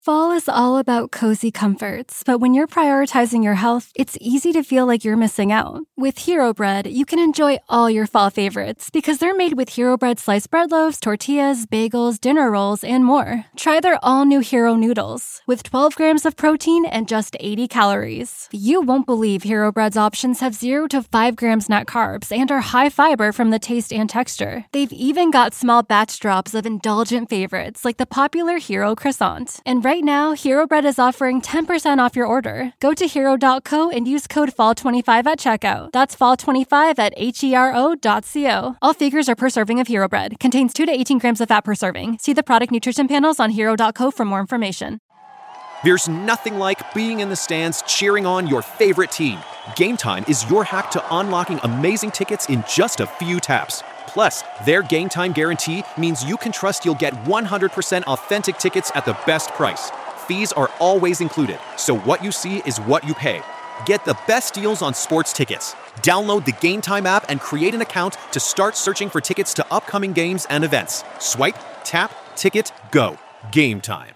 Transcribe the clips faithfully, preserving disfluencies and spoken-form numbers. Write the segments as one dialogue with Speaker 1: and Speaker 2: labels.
Speaker 1: Fall is all about cozy comforts, but when you're prioritizing your health, it's easy to feel like you're missing out. With Hero Bread, you can enjoy all your fall favorites because they're made with Hero Bread sliced bread loaves, tortillas, bagels, dinner rolls, and more. Try their all-new Hero Noodles with twelve grams of protein and just eighty calories. You won't believe Hero Bread's options have zero to five grams net carbs and are high fiber from the taste and texture. They've even got small batch drops of indulgent favorites like the popular Hero Croissant. And right now, Hero Bread is offering ten percent off your order. Go to hero dot co and use code fall twenty-five at checkout. That's fall twenty-five at hero dot co. All figures are per serving of Hero Bread. Contains two to eighteen grams of fat per serving. See the product nutrition panels on hero dot co for more information.
Speaker 2: There's nothing like being in the stands cheering on your favorite team. Game Time is your hack to unlocking amazing tickets in just a few taps. Plus, their Game Time guarantee means you can trust you'll get one hundred percent authentic tickets at the best price. Fees are always included, so what you see is what you pay. Get the best deals on sports tickets. Download the Game Time app and create an account to start searching for tickets to upcoming games and events. Swipe, tap, ticket, go. Game Time.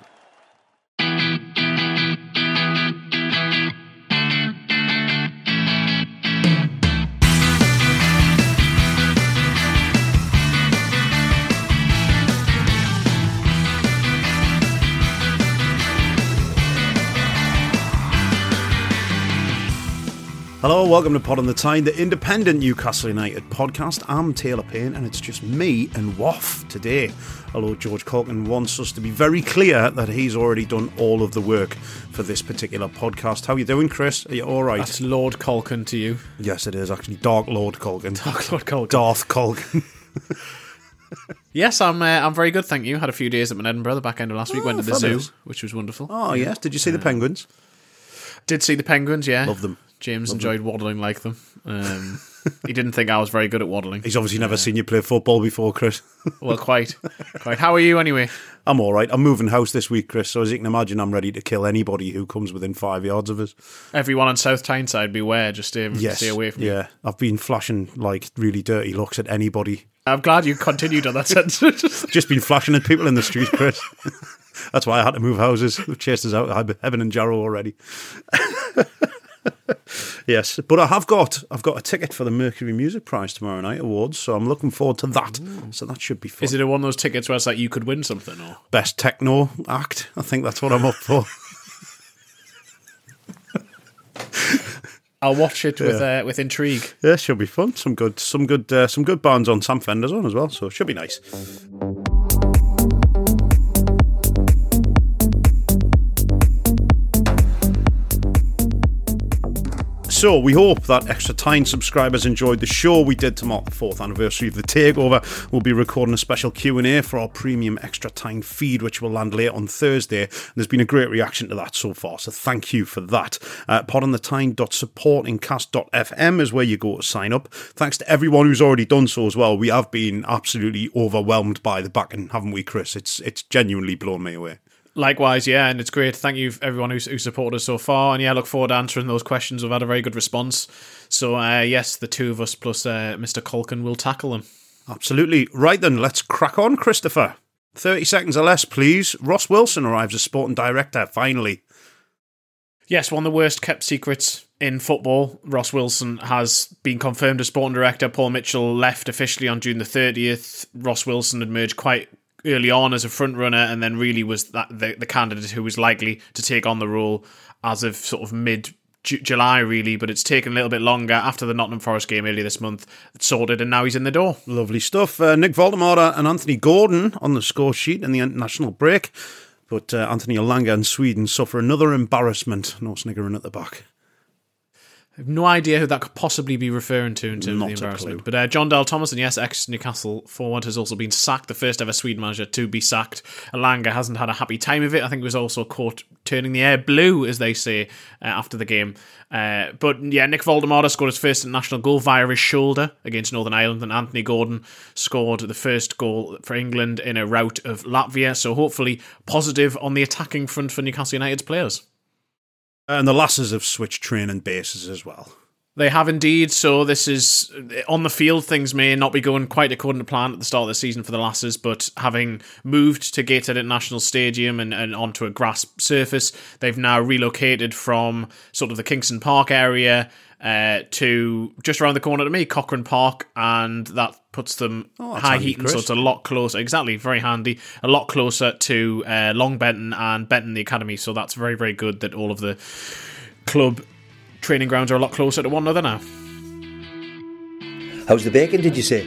Speaker 3: Hello, welcome to Pod on the Tyne, the independent Newcastle United podcast. I'm Taylor Payne and it's just me and Waff today. Although George Caulkin wants us to be very clear that he's already done all of the work for this particular podcast. How are you doing, Chris? Are you alright?
Speaker 4: That's Lord Caulkin to you.
Speaker 3: Yes, it is actually. Dark Lord Caulkin.
Speaker 4: Dark Lord Caulkin.
Speaker 3: Darth Caulkin.
Speaker 4: Yes, I'm uh, I'm very good, thank you. Had a few days at my Edinburgh the back end of last week.
Speaker 3: Oh,
Speaker 4: Went to the
Speaker 3: fabulous.
Speaker 4: zoo, which was wonderful.
Speaker 3: Oh, yes. Did you see the penguins?
Speaker 4: Did see the penguins, yeah.
Speaker 3: Love them.
Speaker 4: James
Speaker 3: Love
Speaker 4: enjoyed
Speaker 3: them.
Speaker 4: waddling like them. Um, he didn't think I was very good at waddling.
Speaker 3: He's obviously never
Speaker 4: Uh,
Speaker 3: seen you play football before, Chris.
Speaker 4: Well, quite. Quite. How are you anyway?
Speaker 3: I'm alright. I'm moving house this week, Chris, so as you can imagine, I'm ready to kill anybody who comes within five yards of us.
Speaker 4: Everyone on South Tyneside, beware. Just stay,
Speaker 3: Yes.
Speaker 4: stay away from me.
Speaker 3: Yeah. I've been flashing, like, really dirty looks at anybody.
Speaker 4: I'm glad you continued on that sentence.
Speaker 3: Just been flashing at people in the street, Chris. That's why I had to move houses. They've chased us out of Heaven and Jarrow already. Yes, but I have got I've got a ticket for the Mercury Music Prize tomorrow night awards, so I'm looking forward to that. Ooh. So that should be fun.
Speaker 4: Is it one of those tickets where it's like you could win something? Or
Speaker 3: Best techno act? I think that's what I'm up for.
Speaker 4: I'll watch it with
Speaker 3: Yeah.
Speaker 4: uh, with intrigue.
Speaker 3: Yeah, it should be fun. Some good, some good, uh, some good bands on. Sam Fender's on as well, so it should be nice. So we hope that Extra Time subscribers enjoyed the show we did to mark the fourth anniversary of the Takeover. We'll be recording a special Q and A for our premium Extra Time feed, which will land later on Thursday. And there's been a great reaction to that so far, so thank you for that. Uh, podonthetyne dot supportingcast dot f m is where you go to sign up. Thanks to everyone who's already done so as well. We have been absolutely overwhelmed by the backing, haven't we, Chris? It's it's genuinely blown me away.
Speaker 4: Likewise, yeah, and it's great. Thank you everyone who's who supported us so far, and yeah, I look forward to answering those questions. We've had a very good response. So uh, yes, the two of us plus uh, Mister Caulkin will tackle them.
Speaker 3: Absolutely. Right then, let's crack on, Christopher. thirty seconds or less, please. Ross Wilson arrives as sporting director, finally.
Speaker 4: Yes, one of the worst kept secrets in football. Ross Wilson has been confirmed as sporting director. Paul Mitchell left officially on June the thirtieth. Ross Wilson had emerged quite early on as a front runner, and then really was that the, the candidate who was likely to take on the role as of sort of mid July, really. But it's taken a little bit longer after the Nottingham Forest game earlier this month. It's sorted, and now he's in the door.
Speaker 3: Lovely stuff. Uh, Nick Voldemort and Anthony Gordon on the score sheet in the international break, but uh, Anthony Elanga and Sweden suffer another embarrassment. No sniggering at the back.
Speaker 4: I have no idea who that could possibly be referring to in terms
Speaker 3: Not
Speaker 4: of
Speaker 3: a
Speaker 4: the embarrassment.
Speaker 3: clue.
Speaker 4: But uh, John Dahl Thomason, yes, ex-Newcastle forward, has also been sacked, the first ever Sweden manager to be sacked. Elanga hasn't had a happy time of it. I think he was also caught turning the air blue, as they say, uh, after the game. Uh, but yeah, Nick Voldemort scored his first international goal via his shoulder against Northern Ireland, and Anthony Gordon scored the first goal for England in a rout of Latvia. So hopefully positive on the attacking front for Newcastle United's players.
Speaker 3: And the lasses have switched training bases as well.
Speaker 4: They have indeed. So this is, on the field, things may not be going quite according to plan at the start of the season for the Lasses, but having moved to Gateshead International Stadium and, and onto a grass surface, they've now relocated from sort of the Kingston Park area uh, to just around the corner to me, Cochrane Park, and that puts them
Speaker 3: oh,
Speaker 4: high
Speaker 3: handy,
Speaker 4: heating,
Speaker 3: Chris.
Speaker 4: so it's a lot closer. Exactly, very handy. A lot closer to uh, Long Benton and Benton the Academy, so that's very, very good that all of the club training grounds are a lot closer to one another now.
Speaker 5: How's the bacon, did you say?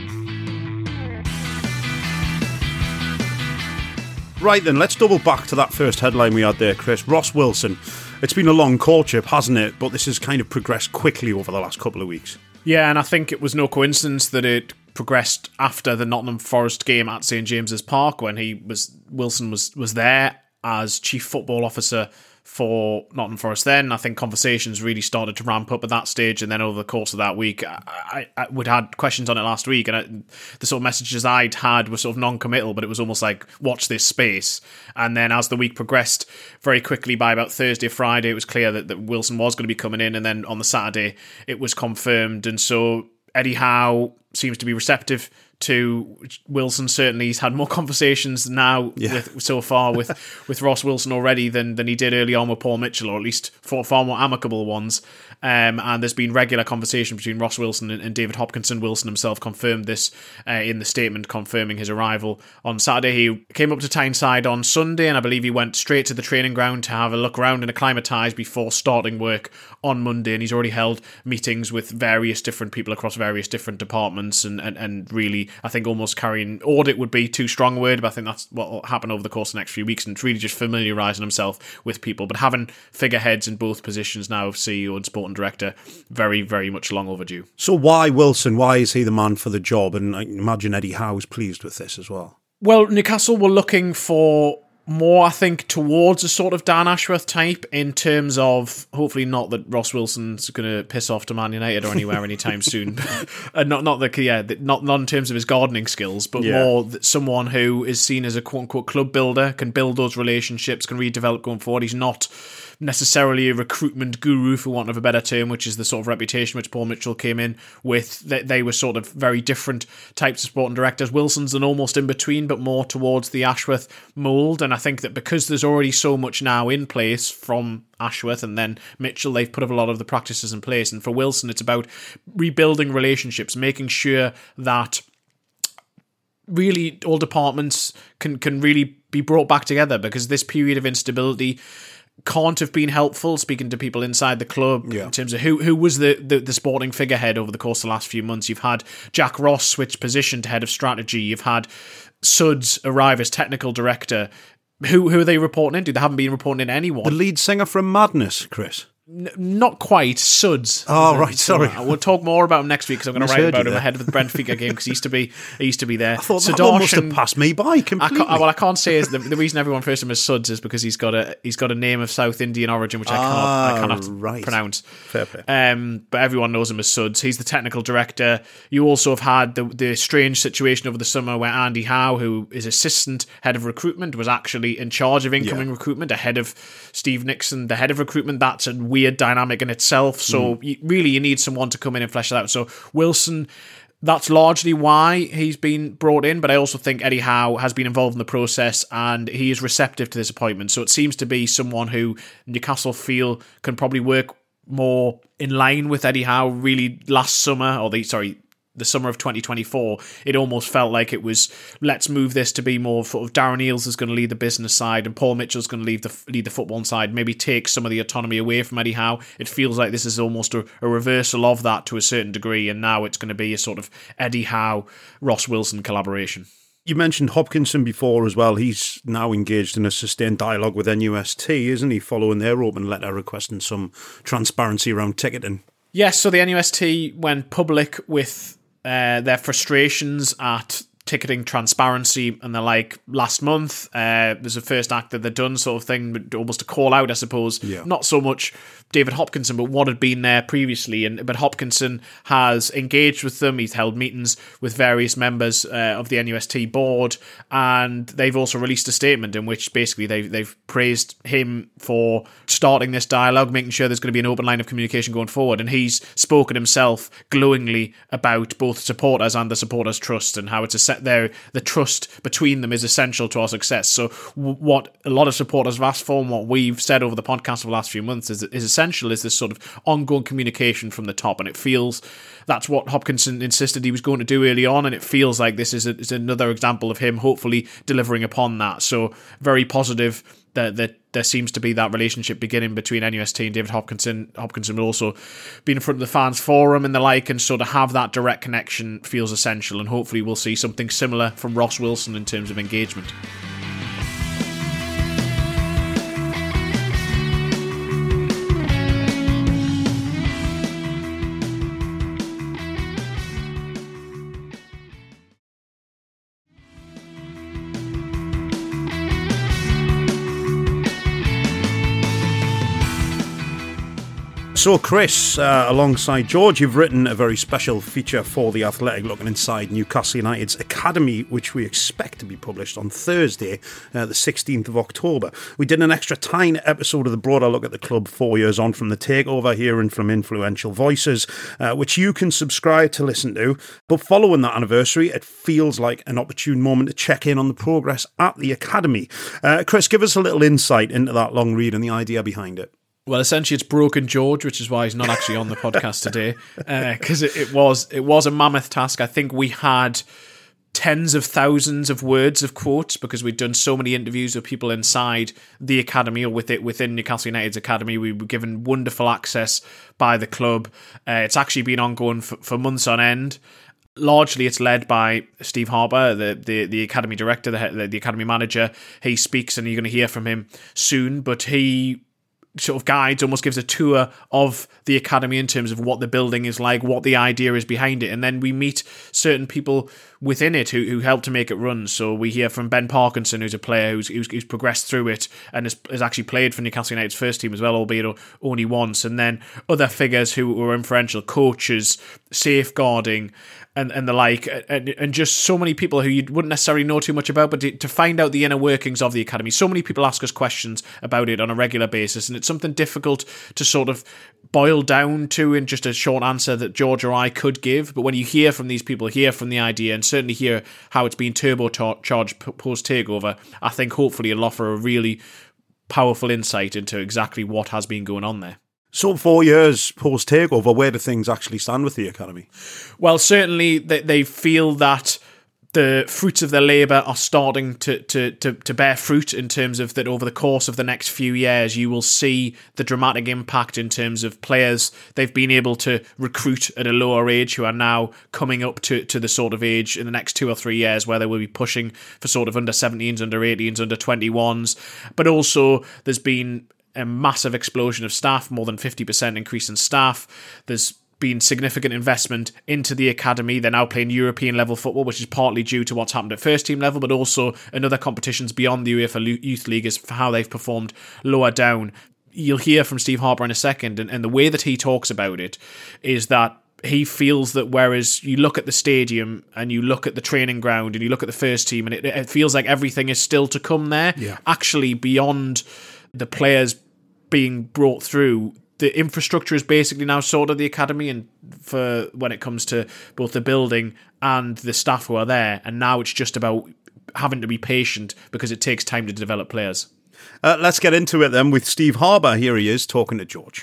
Speaker 3: Right then, let's double back to that first headline we had there, Chris. Ross Wilson. It's been a long courtship, hasn't it? But this has kind of progressed quickly over the last couple of weeks.
Speaker 4: Yeah, and I think it was no coincidence that it progressed after the Nottingham Forest game at St James's Park, when he was Wilson was was there as chief football officer for Nottingham Forest. Then I think conversations really started to ramp up at that stage, and then over the course of that week, I, I, I would had questions on it last week, and I, the sort of messages I'd had were sort of non-committal, but it was almost like, watch this space. And then as the week progressed, very quickly by about Thursday, Friday, it was clear that, that Wilson was going to be coming in, and then on the Saturday it was confirmed. And so Eddie Howe seems to be receptive to Wilson. Certainly he's had more conversations now
Speaker 3: yeah.
Speaker 4: with so far with, with Ross Wilson already than, than he did early on with Paul Mitchell, or at least for far more amicable ones. Um, and there's been regular conversation between Ross Wilson and, and David Hopkinson. Wilson himself confirmed this uh, in the statement confirming his arrival on Saturday. He came up to Tyneside on Sunday, and I believe he went straight to the training ground to have a look around and acclimatise before starting work on Monday. And he's already held meetings with various different people across various different departments, and, and, and really, I think almost carrying, audit would be too strong a word, but I think that's what will happen over the course of the next few weeks, and it's really just familiarising himself with people. But having figureheads in both positions now of C E O and sporting director, very, very much long overdue.
Speaker 3: So why Wilson? Why is he the man for the job? And I can imagine Eddie Howe's pleased with this as well.
Speaker 4: Well, Newcastle were looking for more, I think, towards a sort of Dan Ashworth type, in terms of, hopefully not that Ross Wilson's going to piss off to Man United or anywhere anytime soon. uh, not not the yeah, not not in terms of his gardening skills, but
Speaker 3: yeah.
Speaker 4: more that someone who is seen as a quote unquote club builder, can build those relationships, can redevelop going forward. He's not necessarily a recruitment guru, for want of a better term, which is the sort of reputation which Paul Mitchell came in with. They, they were sort of very different types of sporting directors. Wilson's an almost in between, but more towards the Ashworth mould. And I think that because there's already so much now in place from Ashworth and then Mitchell, they've put a lot of the practices in place. And for Wilson, it's about rebuilding relationships, making sure that really all departments can can really be brought back together, because this period of instability can't have been helpful, speaking to people inside the club,
Speaker 3: yeah.
Speaker 4: in terms of who who was the, the, the sporting figurehead over the course of the last few months. You've had Jack Ross switch position to head of strategy. You've had Suds arrive as technical director. Who who are they reporting into? They haven't been reporting in anyone.
Speaker 3: The lead singer from Madness, Chris.
Speaker 4: N- not quite. Suds.
Speaker 3: Oh, right, sorry.
Speaker 4: We'll talk more about him next week, because I'm going to write
Speaker 3: Misheard
Speaker 4: about
Speaker 3: you
Speaker 4: him
Speaker 3: there.
Speaker 4: ahead of the Brentford game, because he used to be he used to be there.
Speaker 3: I thought that
Speaker 4: Sudarsh
Speaker 3: one must have
Speaker 4: and-
Speaker 3: passed me by
Speaker 4: I
Speaker 3: completely.
Speaker 4: can't, well, I can't say is the, the reason everyone refers to him as Suds is because he's got a he's got a name of South Indian origin, which I cannot
Speaker 3: Ah,
Speaker 4: I cannot
Speaker 3: right.
Speaker 4: pronounce.
Speaker 3: Fair play.
Speaker 4: Um, but everyone knows him as Suds. He's the technical director. You also have had the the strange situation over the summer where Andy Howe, who is assistant head of recruitment, was actually in charge of incoming
Speaker 3: Yeah.
Speaker 4: recruitment ahead of Steve Nixon, the head of recruitment. That's a weird dynamic in itself. So
Speaker 3: Mm.
Speaker 4: you, really, you need someone to come in and flesh that out. So Wilson, that's largely why he's been brought in, but I also think Eddie Howe has been involved in the process, and he is receptive to this appointment. So it seems to be someone who Newcastle feel can probably work more in line with Eddie Howe. Really, last summer, or the sorry, the summer of twenty twenty-four, it almost felt like it was, let's move this to be more sort of Darren Eales is going to lead the business side and Paul Mitchell's going to lead the lead the football side, maybe take some of the autonomy away from Eddie Howe. It feels like this is almost a, a reversal of that to a certain degree, and now it's going to be a sort of Eddie Howe, Ross Wilson collaboration.
Speaker 3: You mentioned Hopkinson before as well. He's now engaged in a sustained dialogue with N U S T, isn't he, following their open letter requesting some transparency around ticketing?
Speaker 4: Yes, so the N U S T went public with uh, their frustrations at ticketing transparency and the like last month. Uh, there's a first act that they've done sort of thing, but almost a call out, I suppose.
Speaker 3: Yeah.
Speaker 4: Not so much David Hopkinson, but what had been there previously. And but Hopkinson has engaged with them. He's held meetings with various members uh, of the N U S T board, and they've also released a statement in which basically they've, they've praised him for starting this dialogue, making sure there's going to be an open line of communication going forward. And he's spoken himself glowingly about both supporters and the supporters' trust, and how it's a set there. The trust between them is essential to our success. So w- what a lot of supporters have asked for, and what we've said over the podcast for the last few months, is, is essential is this sort of ongoing communication from the top. And it feels that's what Hopkinson insisted he was going to do early on, and it feels like this is, a, is another example of him hopefully delivering upon that. So very positive that, that there seems to be that relationship beginning between N U S T and David Hopkinson. Hopkinson will also be in front of the fans forum and the like, and sort of have that direct connection feels essential, and hopefully we'll see something similar from Ross Wilson in terms of engagement.
Speaker 3: So, Chris, uh, alongside George, you've written a very special feature for The Athletic looking inside Newcastle United's academy, which we expect to be published on Thursday, uh, the sixteenth of October. We did an extra tiny episode of the broader look at the club four years on from the takeover, hearing from influential voices, uh, which you can subscribe to listen to. But following that anniversary, it feels like an opportune moment to check in on the progress at the academy. Uh, Chris, give us a little insight into that long read and the idea behind it.
Speaker 4: Well, essentially, it's Broken George, which is why he's not actually on the podcast today, because uh, it, it was it was a mammoth task. I think we had tens of thousands of words of quotes because we'd done so many interviews with people inside the academy or with it within Newcastle United's academy. We were given wonderful access by the club. Uh, it's actually been ongoing for, for months on end. Largely, it's led by Steve Harper, the the, the academy director, the, the academy manager. He speaks, and you're going to hear from him soon. But he sort of guides, almost gives a tour of the academy in terms of what the building is like, what the idea is behind it, and then we meet certain people within it who, who help to make it run. So we hear from Ben Parkinson, who's a player who's, who's, who's progressed through it and has, has actually played for Newcastle United's first team as well, albeit only once, and then other figures who were influential, coaches, safeguarding, and, and the like, and, and just so many people who you wouldn't necessarily know too much about, but to, to find out the inner workings of the academy. So many people ask us questions about it on a regular basis, and it's something difficult to sort of boil down to in just a short answer that George or I could give. But when you hear from these people, hear from the idea, and certainly hear how it's been turbocharged post-takeover, I think hopefully it'll offer a really powerful insight into exactly what has been going on there.
Speaker 3: So four years post-takeover, where do things actually stand with the academy?
Speaker 4: Well, certainly they, they feel that the fruits of their labour are starting to, to, to, to bear fruit, in terms of that over the course of the next few years you will see the dramatic impact in terms of players they've been able to recruit at a lower age who are now coming up to, to the sort of age in the next two or three years where they will be pushing for sort of under seventeens, under eighteens, under twenty-ones. But also there's been a massive explosion of staff, more than fifty percent increase in staff. There's been significant investment into the academy. They're now playing European level football, which is partly due to what's happened at first team level, but also in other competitions beyond the UEFA Youth League is for how they've performed lower down. You'll hear from Steve Harper in a second, and, and the way that he talks about it is that he feels that whereas you look at the stadium and you look at the training ground and you look at the first team, and it, it feels like everything is still to come there,
Speaker 3: yeah.
Speaker 4: Actually beyond the players being brought through, the infrastructure is basically now sorted at the academy, and for when it comes to both the building and the staff who are there, and now it's just about having to be patient because it takes time to develop players.
Speaker 3: Uh, let's get into it then with Steve Harper. Here he is talking to George.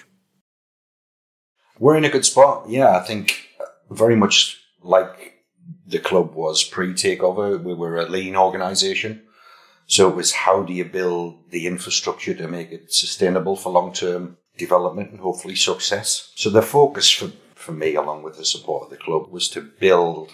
Speaker 5: We're in a good spot. Yeah, I think very much like the club was pre-takeover. We were a lean organisation. So it was, how do you build the infrastructure to make it sustainable for long-term development and hopefully success? So the focus for, for me, along with the support of the club, was to build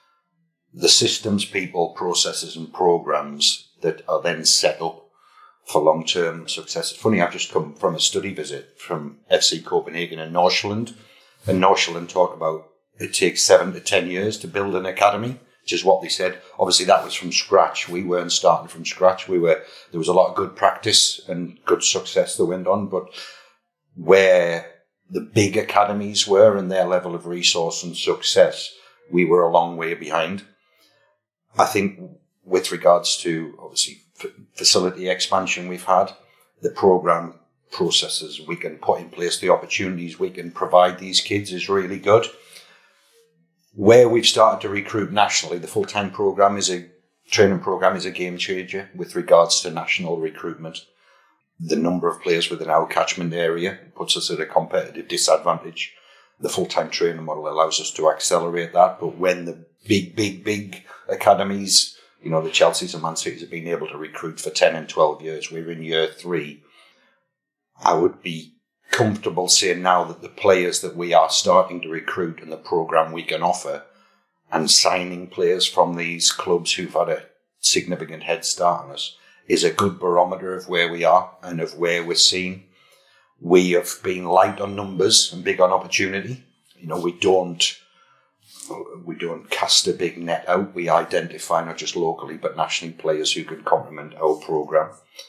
Speaker 5: the systems, people, processes and programs that are then set up for long-term success. It's funny, I've just come from a study visit from F C Copenhagen and Nordsjælland, and Nordsjælland talk about it takes seven to ten years to build an academy. which is what they said. Obviously, that was from scratch. We weren't starting from scratch. We were there was a lot of good practice and good success that went on, but where the big academies were and their level of resource and success, we were a long way behind. I think with regards to, obviously, f- facility expansion we've had, the program processes we can put in place, the opportunities we can provide these kids is really good. Where we've started to recruit nationally, the full-time program is a training program is a game changer with regards to national recruitment. The number of players within our catchment area puts us at a competitive disadvantage. The full-time training model allows us to accelerate that, but when the big, big, big academies, you know, the Chelseas and Man Cities have been able to recruit for ten and twelve years, we're in year three. I would be comfortable saying now that the players that we are starting to recruit and the program we can offer and signing players from these clubs who've had a significant head start on us is a good barometer of where we are and of where we're seen. We have been light on numbers and big on opportunity. You know, we don't we don't cast a big net out. We identify not just locally but nationally players who can complement our program.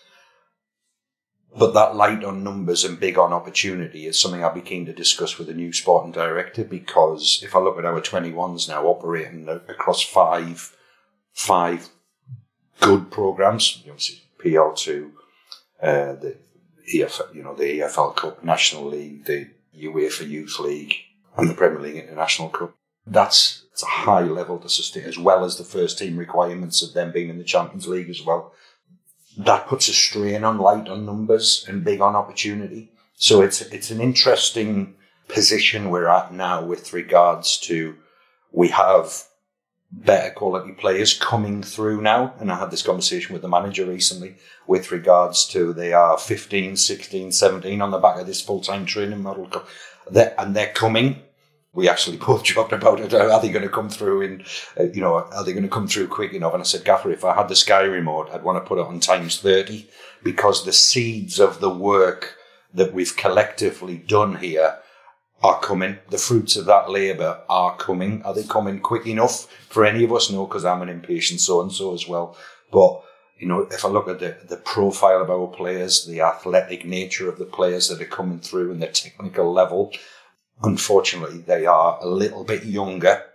Speaker 5: But that light on numbers and big on opportunity is something I'll be keen to discuss with the new sporting director, because if I look at our twenty-ones now operating across five, five good programs, obviously P L two, uh, the E F L, you know, the E F L Cup, National League, the UEFA Youth League, and the Premier League International Cup. That's it's a high level to sustain, as well as the first team requirements of them being in the Champions League as well. That puts a strain on light on numbers and big on opportunity. So it's it's an interesting position we're at now with regards to we have better quality players coming through now. And I had this conversation with the manager recently with regards to they are fifteen, sixteen, seventeen on the back of this full-time training model. They're, and they're coming. We actually both joked about it. Are they going to come through in, uh, you know, are they going to come through quick enough? And I said, Gaffer, if I had the Sky remote, I'd want to put it on times thirty, because the seeds of the work that we've collectively done here are coming. The fruits of that labour are coming. Are they coming quick enough for any of us? No, because I'm an impatient so-and-so as well. But, you know, if I look at the, the profile of our players, the athletic nature of the players that are coming through and the technical level, unfortunately, they are a little bit younger,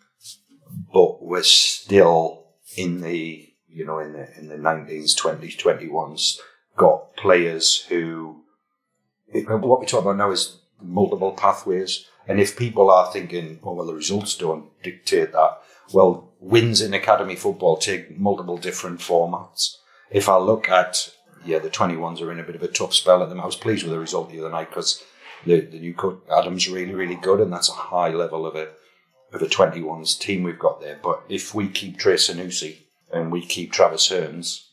Speaker 5: but we're still in the, you know, in the in the nineteens, twenties, twenty-ones. Got players who, what we talk about now is multiple pathways. And if people are thinking, oh, well, the results don't dictate that, well, wins in academy football take multiple different formats. If I look at, yeah, the twenty-ones are in a bit of a tough spell at them. I was pleased with the result the other night because The, the new coach, Adam's really, really good, and that's a high level of a of a twenty-ones team we've got there. But if we keep Trey Sanusi and we keep Travis Hearns,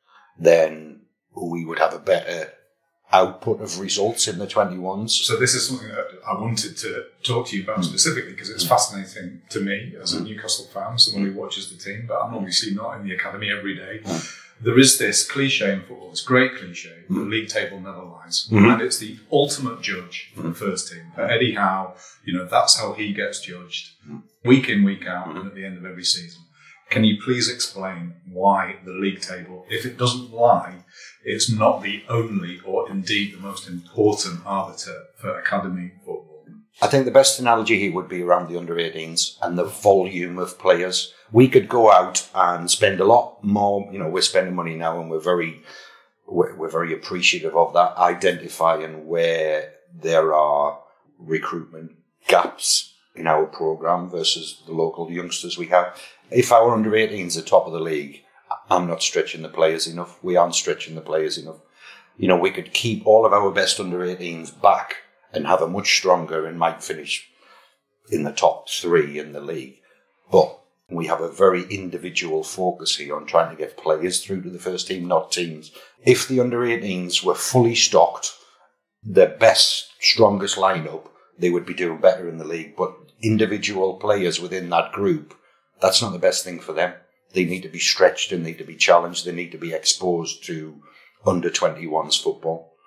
Speaker 5: then we would have a better output of results in the twenty-ones.
Speaker 6: So this is something that I wanted to talk to you about mm. specifically, because it's mm. fascinating to me as a Newcastle fan, someone who watches the team, but I'm obviously not in the academy every day. Mm. There is this cliche in football, this great cliche, mm. the league table never lies. Mm-hmm. And it's the ultimate judge for mm. the first team. For Eddie Howe, you know, that's how he gets judged, mm. week in, week out, mm. and at the end of every season. Can you please explain why the league table, if it doesn't lie, it's not the only or indeed the most important arbiter for academy football?
Speaker 5: I think the best analogy here would be around the under eighteens and the volume of players. We could go out and spend a lot more. You know, we're spending money now, and we're very, we're, we're very appreciative of that. Identifying where there are recruitment gaps in our program versus the local youngsters we have. If our under eighteens are top of the league, I'm not stretching the players enough. We aren't stretching the players enough. You know, we could keep all of our best under eighteens back and have a much stronger and might finish in the top three in the league. But we have a very individual focus here on trying to get players through to the first team, not teams. If the under eighteens were fully stocked, the best, strongest lineup, they would be doing better in the league. But individual players within that group, that's not the best thing for them. They need to be stretched and need to be challenged. They need to be exposed to under twenty-ones football.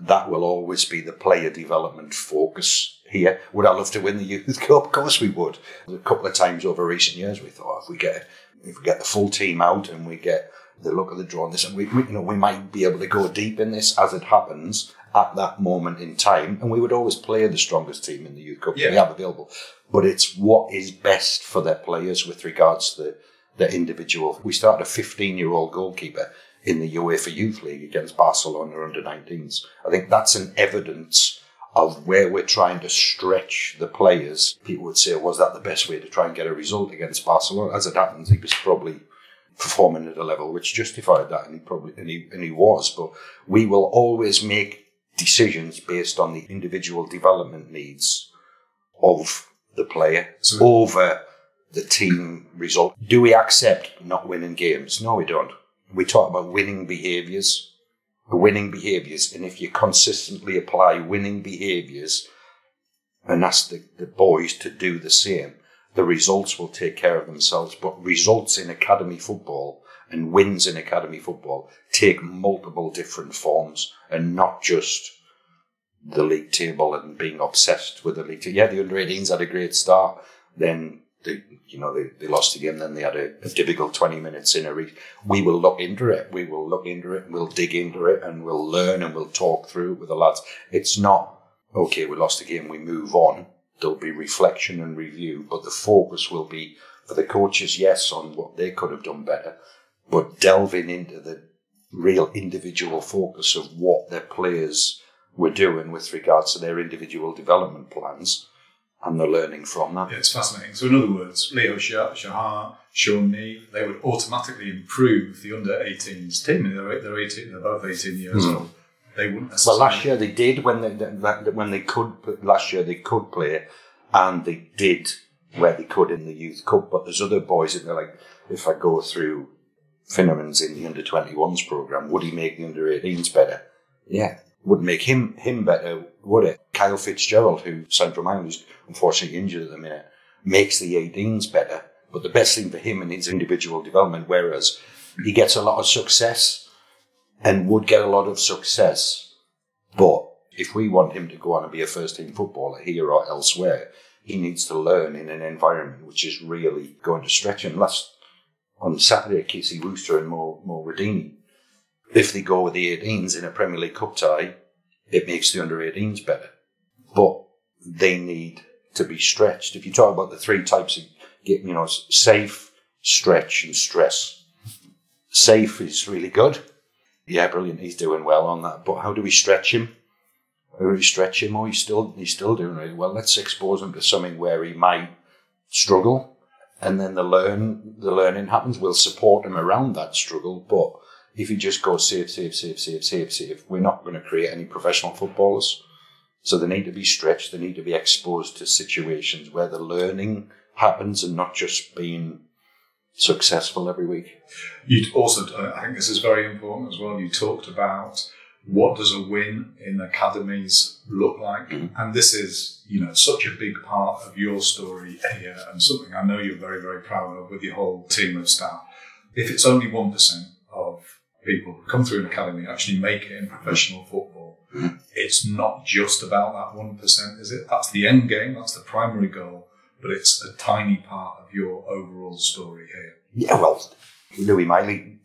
Speaker 5: that will always be the player development focus here. Would I love to win the Youth Cup? Of course we would. A couple of times over recent years we thought if we get if we get the full team out and we get the look of the draw on this, and we, we you know we might be able to go deep in this as it happens at that moment in time, and we would always play the strongest team in the Youth Cup
Speaker 6: yeah.
Speaker 5: we have available. But it's what is best for their players with regards to the, their individual. We started a fifteen-year-old goalkeeper in the UEFA Youth League against Barcelona under nineteens. I think that's an evidence of where we're trying to stretch the players. People would say, was that the best way to try and get a result against Barcelona? As it happens, he was probably performing at a level which justified that, and he probably and he, and he was. But we will always make decisions based on the individual development needs of the player so, over the team result. Do we accept not winning games? No, we don't. We talk about winning behaviours. Winning behaviours, and if you consistently apply winning behaviours and ask the, the boys to do the same, the results will take care of themselves. But results in academy football and wins in academy football take multiple different forms, and not just the league table and being obsessed with the league table. Yeah, the under eighteens had a great start, then they, you know, they, they lost the game, then they had a, a difficult twenty minutes in a week. We will look into it. We will look into it. We'll dig into it, and we'll learn, and we'll talk through it with the lads. It's not, okay, we lost the game, we move on. There'll be reflection and review, but the focus will be for the coaches, yes, on what they could have done better, but delving into the real individual focus of what their players were doing with regards to their individual development plans, and the learning from that.
Speaker 6: Yeah, it's fascinating. So in other words, Leo Shahar, Sean Neve, they would automatically improve the under eighteens team. They're, they're, eighteen, they're both eighteen years mm. old. They wouldn't necessarily...
Speaker 5: Well, last year they did when they, when they could, last year they could play, and they did where they could in the Youth Cup, but there's other boys that they're like, if I go through Finneran's in the under twenty-ones programme, would he make the under eighteens better? Yeah. Wouldn't make him him better, would it? Kyle Fitzgerald, who Central Mine, who's unfortunately injured at the minute, makes the eighteens better. But the best thing for him in his individual development, whereas he gets a lot of success and would get a lot of success. But if we want him to go on and be a first-team footballer here or elsewhere, he needs to learn in an environment which is really going to stretch him. Last on Saturday, Casey Wooster and Mo, Mo Radini, if they go with the eighteens in a Premier League Cup tie, it makes the under eighteens better. But they need to be stretched. If you talk about the three types of, you know, safe, stretch, and stress. Safe is really good. Yeah, brilliant. He's doing well on that. But how do we stretch him? How do we stretch him? Oh, he's still he's still doing really well. Let's expose him to something where he might struggle, and then the learn the learning happens. We'll support him around that struggle, but if you just go safe, safe, safe, safe, safe, safe, we're not going to create any professional footballers. So they need to be stretched. They need to be exposed to situations where the learning happens and not just being successful every week.
Speaker 6: You also, I think this is very important as well. You talked about what does a win in academies look like? Mm-hmm. And this is, you know, such a big part of your story here, and something I know you're very, very proud of with your whole team of staff. If it's only one percent of people who come through an academy actually make it in professional football, mm-hmm. it's not just about that one percent, is it? That's the end game, that's the primary goal, but it's a tiny part of your overall story here.
Speaker 5: Yeah, well, Louis Miley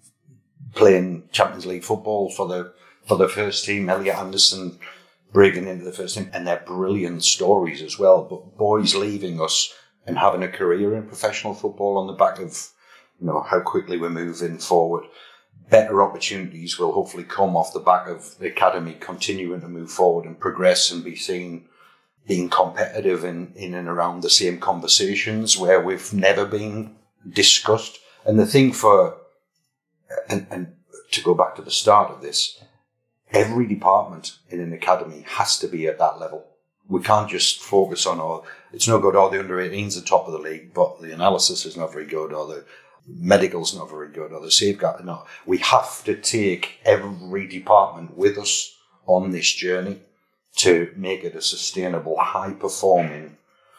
Speaker 5: playing Champions League football for the for the first team, Elliot Anderson breaking into the first team, and they're brilliant stories as well. But boys leaving us and having a career in professional football on the back of, you know, how quickly we're moving forward. Better opportunities will hopefully come off the back of the academy continuing to move forward and progress and be seen being competitive in, in and around the same conversations where we've never been discussed. And the thing for, and, and to go back to the start of this, every department in an academy has to be at that level. We can't just focus on, oh, it's no good, oh, the under eighteens are top of the league, but the analysis is not very good, or the medical's not very good, or the safeguard. No, we have to take every department with us on this journey to make it a sustainable, high-performing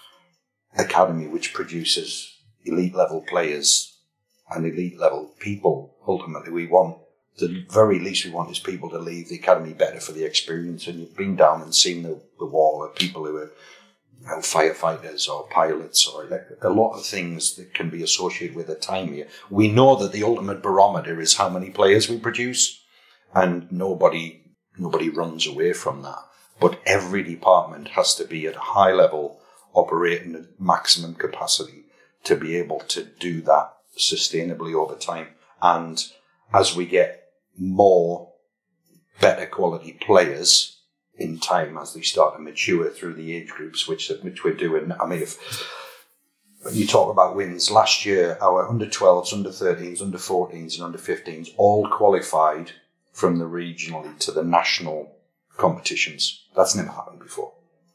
Speaker 5: academy which produces elite-level players and elite-level people. Ultimately, we want the very least we want is people to leave the academy better for the experience. And you've been down and seen the, the wall of people who are, you know, firefighters or pilots or like a lot of things that can be associated with a time here. We know that the ultimate barometer is how many players we produce, and nobody nobody runs away from that. But every department has to be at a high level, operating at maximum capacity to be able to do that sustainably over time. And as we get more better quality players in time, as they start to mature through the age groups, which which we're doing. I mean, if when you talk about wins, last year our under twelves, under thirteens, under fourteens and under fifteens all qualified from the regionally to the national competitions. That's never happened before.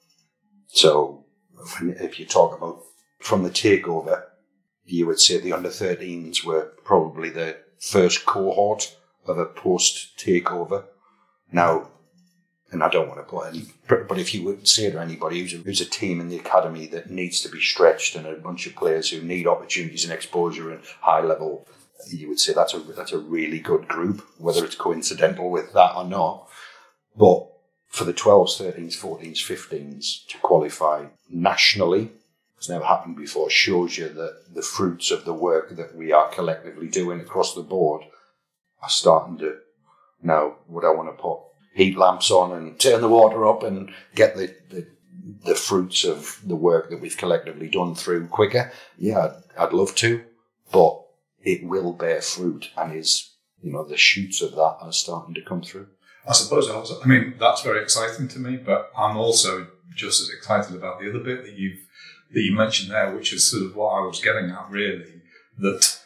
Speaker 5: So if you talk about from the takeover, you would say the under thirteens were probably the first cohort of a post-takeover. Now, and I don't want to put any, but if you would say to anybody who's a, who's a team in the academy that needs to be stretched and a bunch of players who need opportunities and exposure and high level, you would say that's a that's a really good group, whether it's coincidental with that or not. But for the twelves, thirteens, fourteens, fifteens to qualify nationally, it's never happened before, shows you that the fruits of the work that we are collectively doing across the board are starting to, now would I want to put heat lamps on and turn the water up and get the, the, the fruits of the work that we've collectively done through quicker? Yeah, I'd, I'd love to, but it will bear fruit, and is, you know, the shoots of that are starting to come through.
Speaker 6: I suppose I was, I mean, that's very exciting to me, but I'm also just as excited about the other bit that you've, that you mentioned there, which is sort of what I was getting at really, that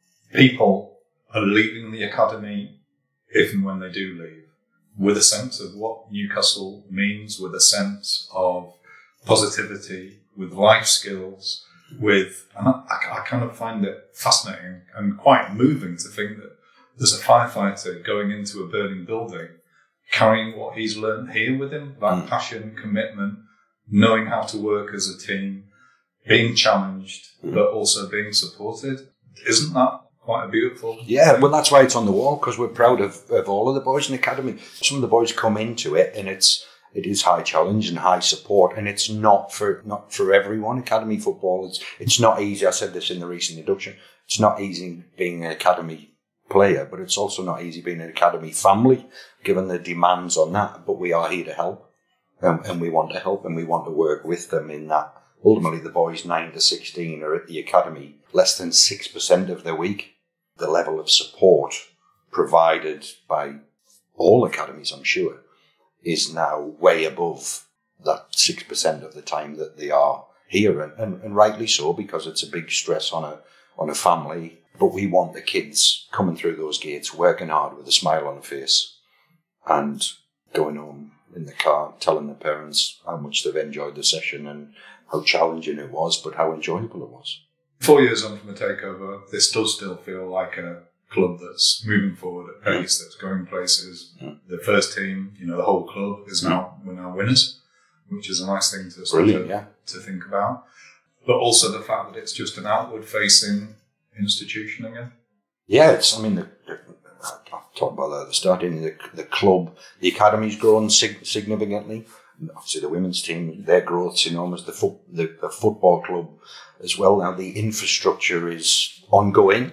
Speaker 6: people are leaving the academy, if and when they do leave, with a sense of what Newcastle means, with a sense of positivity, with life skills, with, and I, I kind of find it fascinating and quite moving to think that there's a firefighter going into a burning building, carrying what he's learned here with him, that mm. passion, commitment, knowing how to work as a team, being challenged, mm. but also being supported. Isn't that quite a beautiful
Speaker 5: Yeah,
Speaker 6: thing?
Speaker 5: Well, that's why it's on the wall, because we're proud of, of all of the boys in the academy. Some of the boys come into it, and it's it is high challenge and high support, and it's not for not for everyone. Academy football, it's it's not easy. I said this in the recent induction. It's not easy being an academy player, but it's also not easy being an academy family, given the demands on that. But we are here to help, um, and we want to help, and we want to work with them in that. Ultimately, the boys nine to sixteen are at the academy less than six percent of their week. The level of support provided by all academies, I'm sure, is now way above that six percent of the time that they are here, and, and, and rightly so, because it's a big stress on a on a family. But we want the kids coming through those gates, working hard with a smile on their face, and going home in the car telling their parents how much they've enjoyed the session and how challenging it was, but how enjoyable it was.
Speaker 6: Four years on from the takeover, this does still feel like a club that's moving forward at pace, mm. that's going places. Mm. The first team, you know, the whole club is now, we're now winners, which is a nice thing to, sort of, yeah. to think about. But also the fact that it's just an outward-facing institution again.
Speaker 5: Yeah, it's, I mean, the, the, I talked about that at the start, the, the club, the academy's grown sig- significantly. Obviously, the women's team, their growth's enormous. The, fo- the, the football club as well. Now, the infrastructure is ongoing,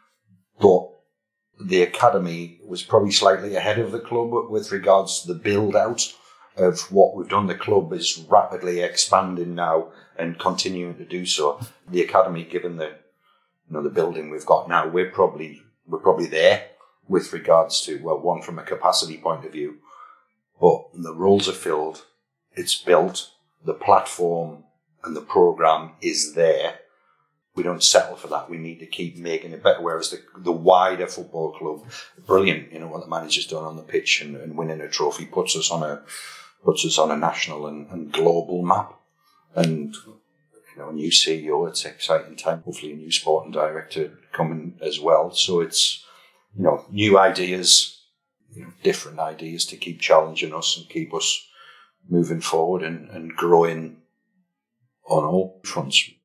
Speaker 5: but the academy was probably slightly ahead of the club with regards to the build-out of what we've done. The club is rapidly expanding now and continuing to do so. The academy, given the you know the building we've got now, we're probably we're probably there with regards to, well, one from a capacity point of view, but the roles are filled. It's built, the platform and the programme is there. We don't settle for that. We need to keep making it better. Whereas the the wider football club, brilliant, you know, what the manager's done on the pitch and, and winning a trophy puts us on a puts us on a national and, and global map. And you know, a new C E O, it's an exciting time. Hopefully a new sporting director coming as well. So it's, you know, new ideas, you know, different ideas to keep challenging us and keep us moving forward and, and growing on all fronts.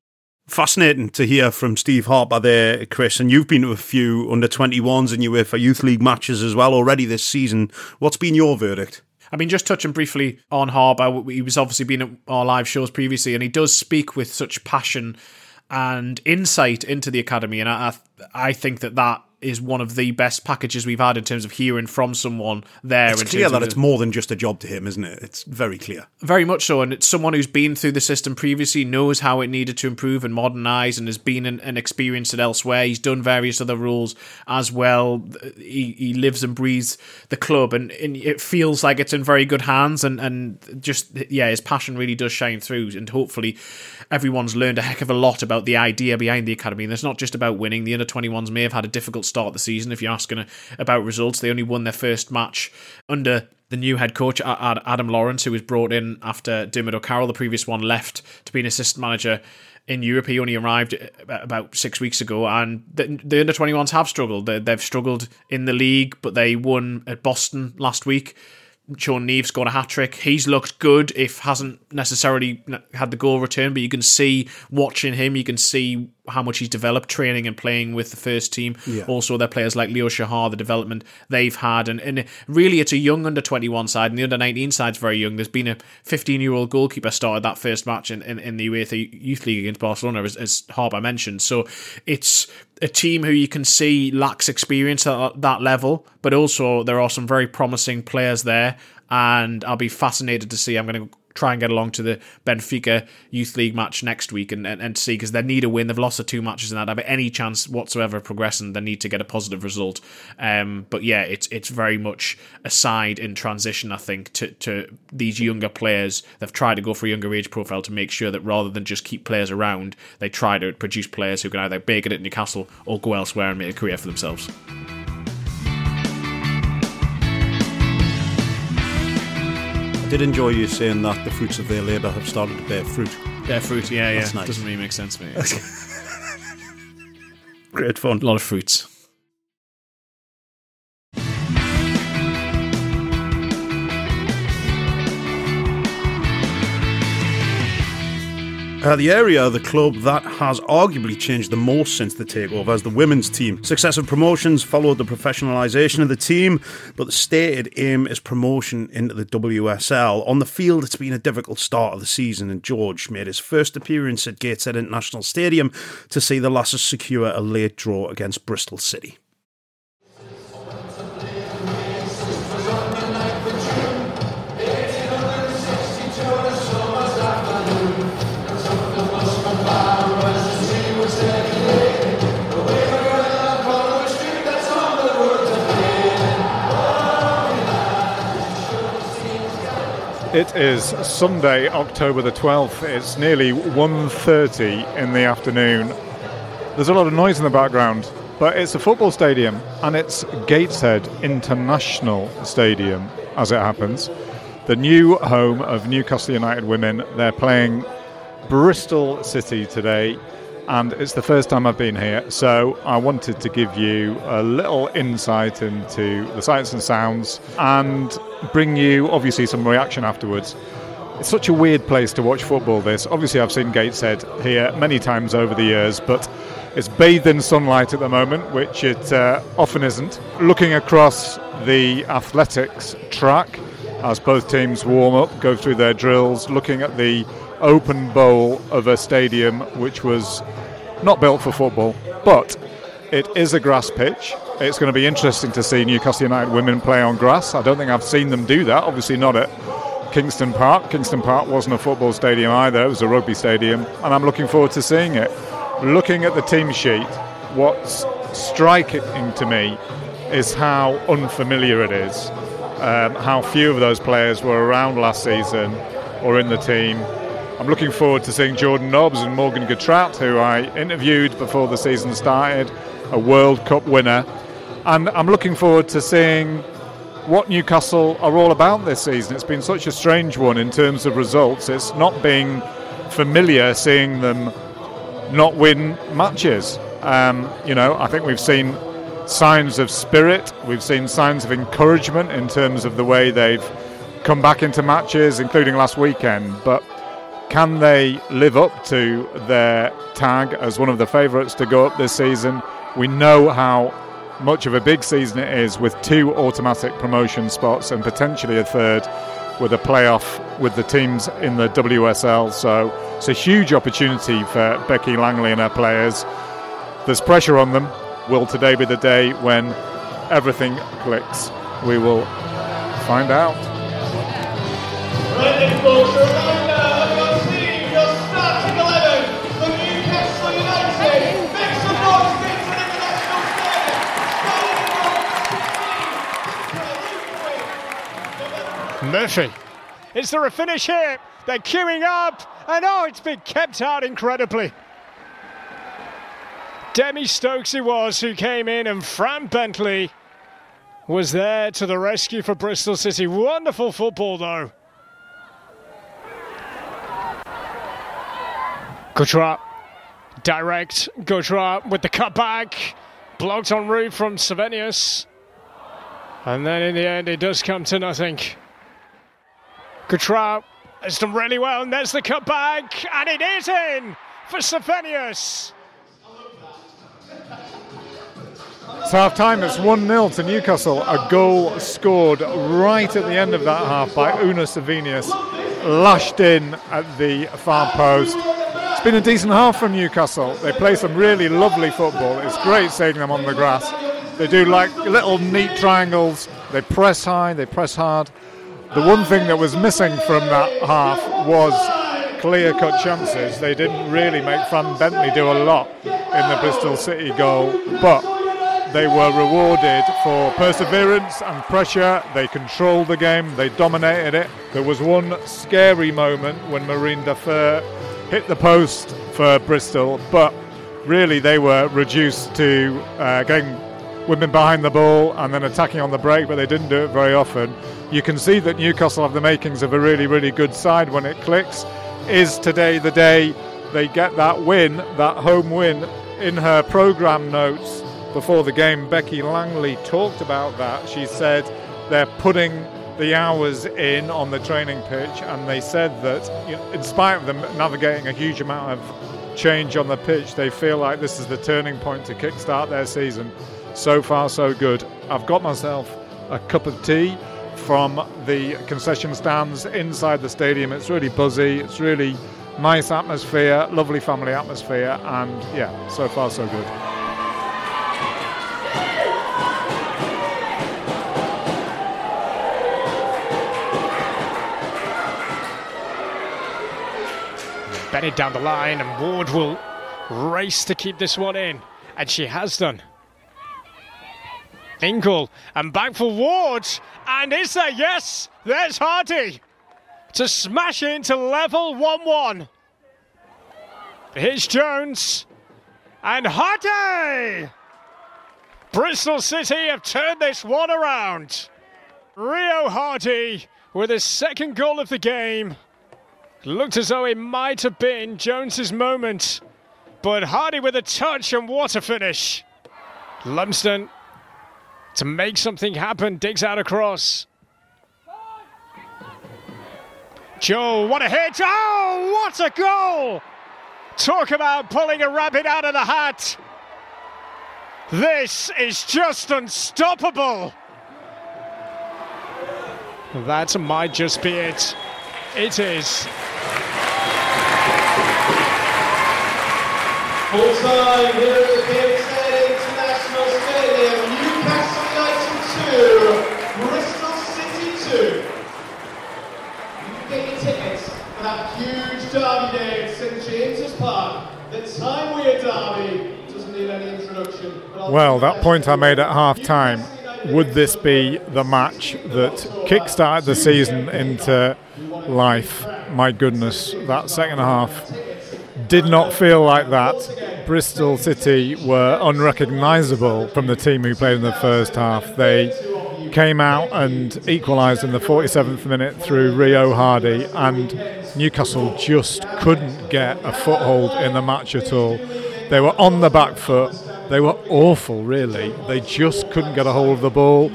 Speaker 3: Fascinating to hear from Steve Harper there, Chris, and you've been to a few under twenty-ones and UEFA Youth League matches as well already this season. What's been your verdict?
Speaker 4: I mean, just touching briefly on Harper, he was obviously been at our live shows previously, and he does speak with such passion and insight into the academy, and I, I think that that is one of the best packages we've had in terms of hearing from someone there.
Speaker 3: It's clear that it's more than just a job to him, isn't it? It's very clear. Very
Speaker 4: much so, and it's someone who's been through the system previously, knows how it needed to improve and modernise, and has been and, and experienced it elsewhere. He's done various other roles as well. He, he lives and breathes the club, and, and it feels like it's in very good hands, and, and just, yeah, his passion really does shine through, and hopefully everyone's learned a heck of a lot about the idea behind the academy. And it's not just about winning. The under twenty-ones may have had a difficult start of the season. If you're asking about results, they only won their first match under the new head coach, Adam Lawrence, who was brought in after Dermot O'Carroll, the previous one, left to be an assistant manager in Europe. He only arrived about six weeks ago, and the, the under twenty-ones have struggled. They've struggled in the league, but they won at Boston last week. Sean Neave scored a hat-trick. He's looked good, if hasn't necessarily had the goal return, but you can see, watching him, you can see how much he's developed training and playing with the first team. Yeah. Also, their players like Leo Shahar, the development they've had. And, and really, it's a young under twenty-one side, and the under nineteen side's very young. There's been a fifteen-year-old goalkeeper started that first match in, in, in the UEFA Youth League against Barcelona, as, as Harper mentioned. So it's a team who you can see lacks experience at that level, but also there are some very promising players there, and I'll be fascinated to see. I'm going to try and get along to the Benfica Youth League match next week and, and, and see, because they need a win. They've lost the two matches in that. Have any chance whatsoever of progressing, they need to get a positive result. Um, but yeah, it's it's very much a side in transition, I think, to, to these younger players. They've tried to go for a younger age profile to make sure that rather than just keep players around, they try to produce players who can either bake it at Newcastle or go elsewhere and make a career for themselves.
Speaker 3: I did enjoy you saying that the fruits of their labour have started to bear fruit.
Speaker 4: Bear fruit, yeah, yeah.
Speaker 3: That's nice.
Speaker 4: Doesn't really make sense to me.
Speaker 3: Great fun.
Speaker 4: A lot of fruits.
Speaker 3: Uh, the area of the club that has arguably changed the most since the takeover is the women's team. Successive promotions followed the professionalisation of the team, but the stated aim is promotion into the W S L. On the field, it's been a difficult start of the season, and George made his first appearance at Gateshead International Stadium to see the Lasses secure a late draw against Bristol City.
Speaker 6: It is Sunday, October the twelfth. It's nearly one thirty in the afternoon. There's a lot of noise in the background, but it's a football stadium, and it's Gateshead International Stadium, as it happens. The new home of Newcastle United women. They're playing Bristol City today, and it's the first time I've been here, so I wanted to give you a little insight into the sights and sounds and bring you, obviously, some reaction afterwards. It's such a weird place to watch football, this. Obviously, I've seen Gateshead here many times over the years, but it's bathed in sunlight at the moment, which it uh, often isn't. Looking across the athletics track as both teams warm up, go through their drills, looking at the open bowl of a stadium which was not built for football, but it is a grass pitch. It's going to be interesting to see Newcastle United women play on grass. I don't think I've seen them do that, obviously not at Kingston Park. Kingston Park wasn't a football stadium either, it was a rugby stadium, and I'm looking forward to seeing it. Looking at the team sheet, what's striking to me is how unfamiliar it is, um, how few of those players were around last season or in the team. I'm looking forward to seeing Jordan Nobbs and Morgan Gatrout, who I interviewed before the season started, a World Cup winner. And I'm looking forward to seeing what Newcastle are all about this season. It's been such a strange one in terms of results. It's not being familiar seeing them not win matches. Um, you know, I think we've seen signs of spirit. We've seen signs of encouragement in terms of the way they've come back into matches, including last weekend. But
Speaker 7: Can they live up to their tag as one of the favourites to go up this season? We know how much of a big season it is, with two automatic promotion spots and potentially a third with a playoff with the teams in the W S L. So it's a huge opportunity for Becky Langley and her players. There's pressure on them. Will today be the day when everything clicks? We will find out.
Speaker 8: Ready, folks, a reminder of your team, your starting eleven for Newcastle United. Make some noise for the international stadium.
Speaker 9: Murphy. Is there a finish here? They're queuing up, and oh, it's been kept out incredibly. Demi Stokes it was who came in, and Fran Bentley was there to the rescue for Bristol City. Wonderful football, though. Gautra, direct, Gautra with the cutback, blocked en route from Savenius. And then in the end, it does come to nothing. Gautra has done really well, and there's the cutback, and it is in for Savenius.
Speaker 7: It's half time, it's one nil to Newcastle. A goal scored right at the end of that half by Una Savenius, lashed in at the far post. It's been a decent half from Newcastle. They play some really lovely football. It's great seeing them on the grass. They do like little neat triangles. They press high, they press hard. The one thing that was missing from that half was clear-cut chances. They didn't really make Fran Bentley do a lot in the Bristol City goal, but they were rewarded for perseverance and pressure. They controlled the game, they dominated it. There was one scary moment when Maureen Defer hit the post for Bristol, but really they were reduced to uh, getting women behind the ball and then attacking on the break, but they didn't do it very often. You can see that Newcastle have the makings of a really, really good side when it clicks. Is today the day they get that win, that home win? In her programme notes before the game, Becky Langley talked about that. She said they're putting the hours in on the training pitch, and they said that, you know, in spite of them navigating a huge amount of change on the pitch, they feel like this is the turning point to kickstart their season. So far, so good. I've got myself a cup of tea from the concession stands inside the stadium. It's really buzzy, it's really nice atmosphere, lovely family atmosphere, and yeah, so far so good.
Speaker 9: Bennett down the line, and Ward will race to keep this one in, and she has done. Inkle, and back for Ward, and is there? Yes, there's Hardy to smash into level one one. Here's Jones, and Hardy! Bristol City have turned this one around. Rio Hardy with his second goal of the game. Looked as though it might have been Jones's moment, but Hardy with a touch, and what a finish. Lumsden to make something happen, digs out across. Joe, what a hit! Oh, what a goal! Talk about pulling a rabbit out of the hat. This is just unstoppable. That might just be it. It is.
Speaker 8: Full time here at the Kingston International Stadium. Newcastle United two, Bristol City two. You can get your tickets for that huge derby day at St James's Park. The Time Weir derby doesn't need any introduction.
Speaker 7: Well, that point I made at half time, would this be the match that kick-started the season into life? My goodness, that second half did not feel like that. Bristol City were unrecognisable from the team who played in the first half. They came out and equalised in the forty-seventh minute through Rio Hardy, and Newcastle just couldn't get a foothold in the match at all. They were on the back foot. They were awful, really. They just couldn't get a hold of the ball.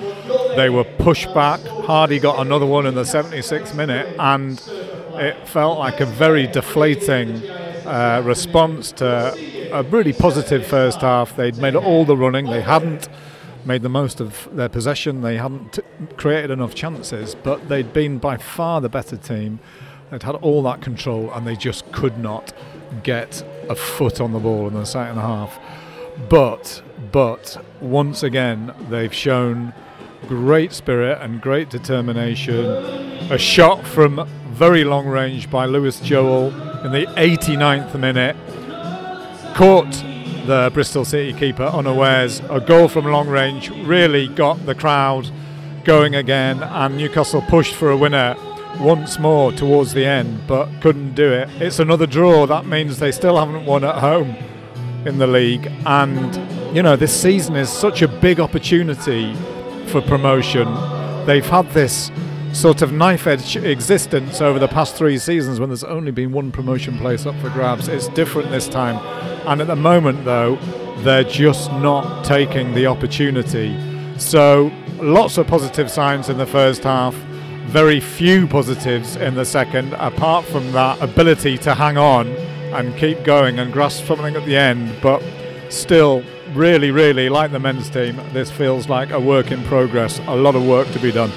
Speaker 7: They were pushed back. Hardy got another one in the seventy-sixth minute, and it felt like a very deflating uh, response to a really positive first half. They'd made all the running. They hadn't made the most of their possession. They hadn't t- created enough chances, but they'd been by far the better team. They'd had all that control, and they just could not get a foot on the ball in the second half. But, but once again, they've shown great spirit and great determination. A shot from very long range by Lewis Joel in the eighty-ninth minute caught the Bristol City keeper unawares. A goal from long range really got the crowd going again, and Newcastle pushed for a winner once more towards the end, but couldn't do it. It's another draw. That means they still haven't won at home in the league, and you know, this season is such a big opportunity for promotion. They've had this sort of knife-edge existence over the past three seasons when there's only been one promotion place up for grabs. It's different this time, and at the moment though, they're just not taking the opportunity. So lots of positive signs in the first half, very few positives in the second, apart from that ability to hang on and keep going and grasp something at the end. But still, really, really, like the men's team, this feels like a work in progress, a lot of work to be done.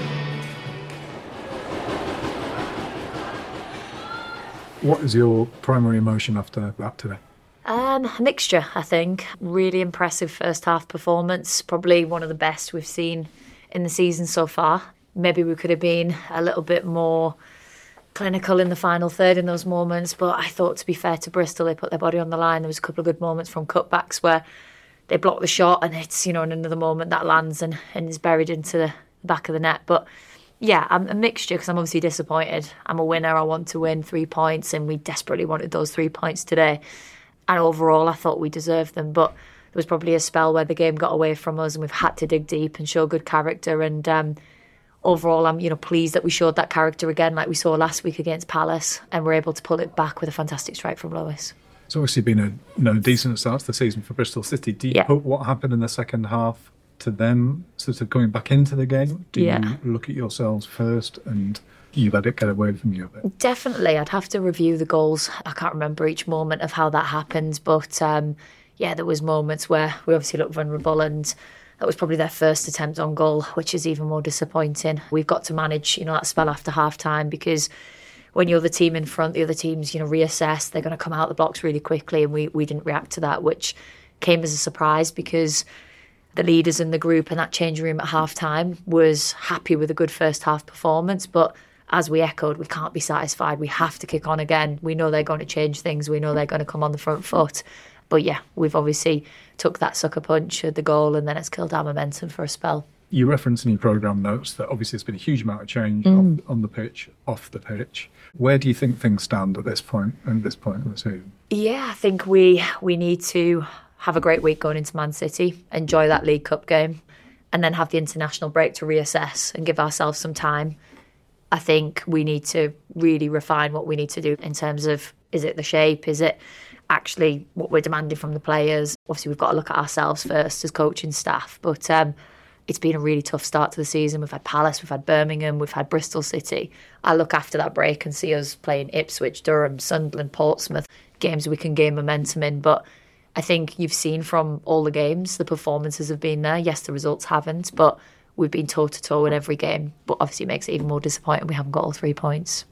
Speaker 7: What is your primary emotion after that today?
Speaker 10: Um, a mixture, I think. Really impressive first half performance. Probably one of the best we've seen in the season so far. Maybe we could have been a little bit more clinical in the final third in those moments, but I thought, to be fair to Bristol, they put their body on the line. There was a couple of good moments from cutbacks where they block the shot and it's, you know, in another moment that lands and, and is buried into the back of the net. But yeah, I'm a mixture because I'm obviously disappointed. I'm a winner. I want to win three points and we desperately wanted those three points today. And overall, I thought we deserved them. But there was probably a spell where the game got away from us and we've had to dig deep and show good character. And um, overall, I'm you know pleased that we showed that character again like we saw last week against Palace, and we're able to pull it back with a fantastic strike from Lewis.
Speaker 7: It's obviously been a you know, decent start to the season for Bristol City. Do you
Speaker 10: yeah.
Speaker 7: put what happened in the second half to them sort of going back into the game? Do
Speaker 10: yeah.
Speaker 7: you look at yourselves first and you let it get away from you a bit?
Speaker 10: Definitely. I'd have to review the goals. I can't remember each moment of how that happened, but um, yeah, there was moments where we obviously looked vulnerable, and that was probably their first attempt on goal, which is even more disappointing. We've got to manage, you know, that spell after half time, because when you're the team in front, the other teams, you know, reassess, they're going to come out the blocks really quickly, and we, we didn't react to that, which came as a surprise because the leaders in the group and that changing room at half time was happy with a good first half performance. But as we echoed, we can't be satisfied. We have to kick on again. We know they're going to change things. We know they're going to come on the front foot. But yeah, we've obviously took that sucker punch at the goal, and then it's killed our momentum for a spell.
Speaker 7: You referenced in your programme notes that obviously there's been a huge amount of change
Speaker 10: Mm.
Speaker 7: on, on the pitch, off the pitch. Where do you think things stand at this point, at this point of the season?
Speaker 10: Yeah, I think we we need to have a great week going into Man City, enjoy that League Cup game, and then have the international break to reassess and give ourselves some time. I think we need to really refine what we need to do in terms of, is it the shape? Is it actually what we're demanding from the players? Obviously, we've got to look at ourselves first as coaching staff. But um, it's been a really tough start to the season. We've had Palace, we've had Birmingham, we've had Bristol City. I look after that break and see us playing Ipswich, Durham, Sunderland, Portsmouth, games we can gain momentum in. But I think you've seen from all the games, the performances have been there. Yes, the results haven't, but we've been toe-to-toe in every game. But obviously it makes it even more disappointing we haven't got all three points.